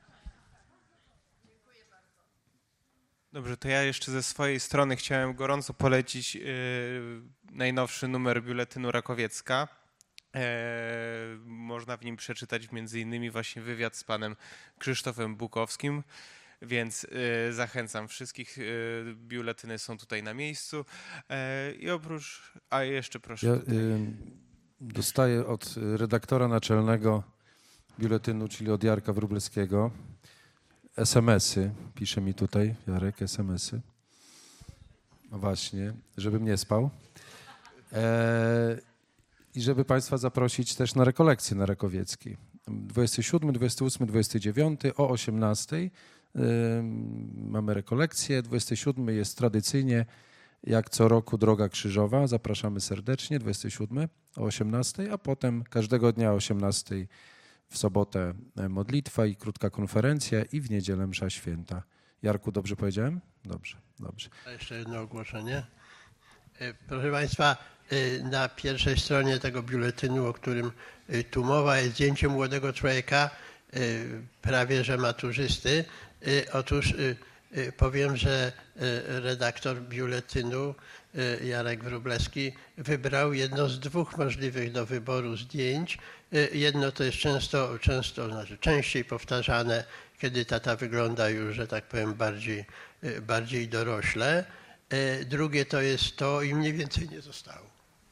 Dobrze, to ja jeszcze ze swojej strony chciałem gorąco polecić yy, najnowszy numer Biuletynu Rakowiecka. E, można w nim przeczytać między innymi właśnie wywiad z panem Krzysztofem Bukowskim. Więc y, zachęcam wszystkich, y, biuletyny są tutaj na miejscu y, i oprócz, a jeszcze proszę.
Ja y, dostaję od redaktora naczelnego biuletynu, czyli od Jarka Wróblewskiego, es em esy, pisze mi tutaj Jarek, es em esy, no właśnie, żebym nie spał e, i żeby państwa zaprosić też na rekolekcję na Rakowieckiej. dwudziestego siódmego, dwudziestego ósmego, dwudziestego dziewiątego o osiemnastej. Mamy rekolekcję. dwudziestego siódmego jest tradycyjnie, jak co roku, Droga Krzyżowa. Zapraszamy serdecznie. dwudziestego siódmego o osiemnastej, a potem każdego dnia o osiemnastej w sobotę modlitwa i krótka konferencja i w niedzielę msza święta. Jarku, dobrze powiedziałem? Dobrze, dobrze.
Jeszcze jedno ogłoszenie. Proszę państwa, na pierwszej stronie tego biuletynu, o którym tu mowa, jest zdjęcie młodego człowieka, prawie że maturzysty. Otóż powiem, że redaktor biuletynu Jarek Wróblewski wybrał jedno z dwóch możliwych do wyboru zdjęć. Jedno to jest często, często znaczy częściej powtarzane, kiedy tata wygląda już, że tak powiem, bardziej, bardziej dorośle. Drugie to jest to i mniej więcej nie zostało.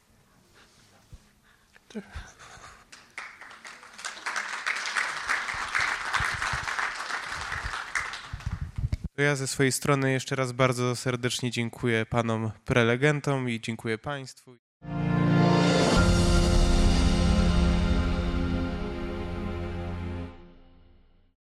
Ja ze swojej strony jeszcze raz bardzo serdecznie dziękuję panom prelegentom i dziękuję państwu.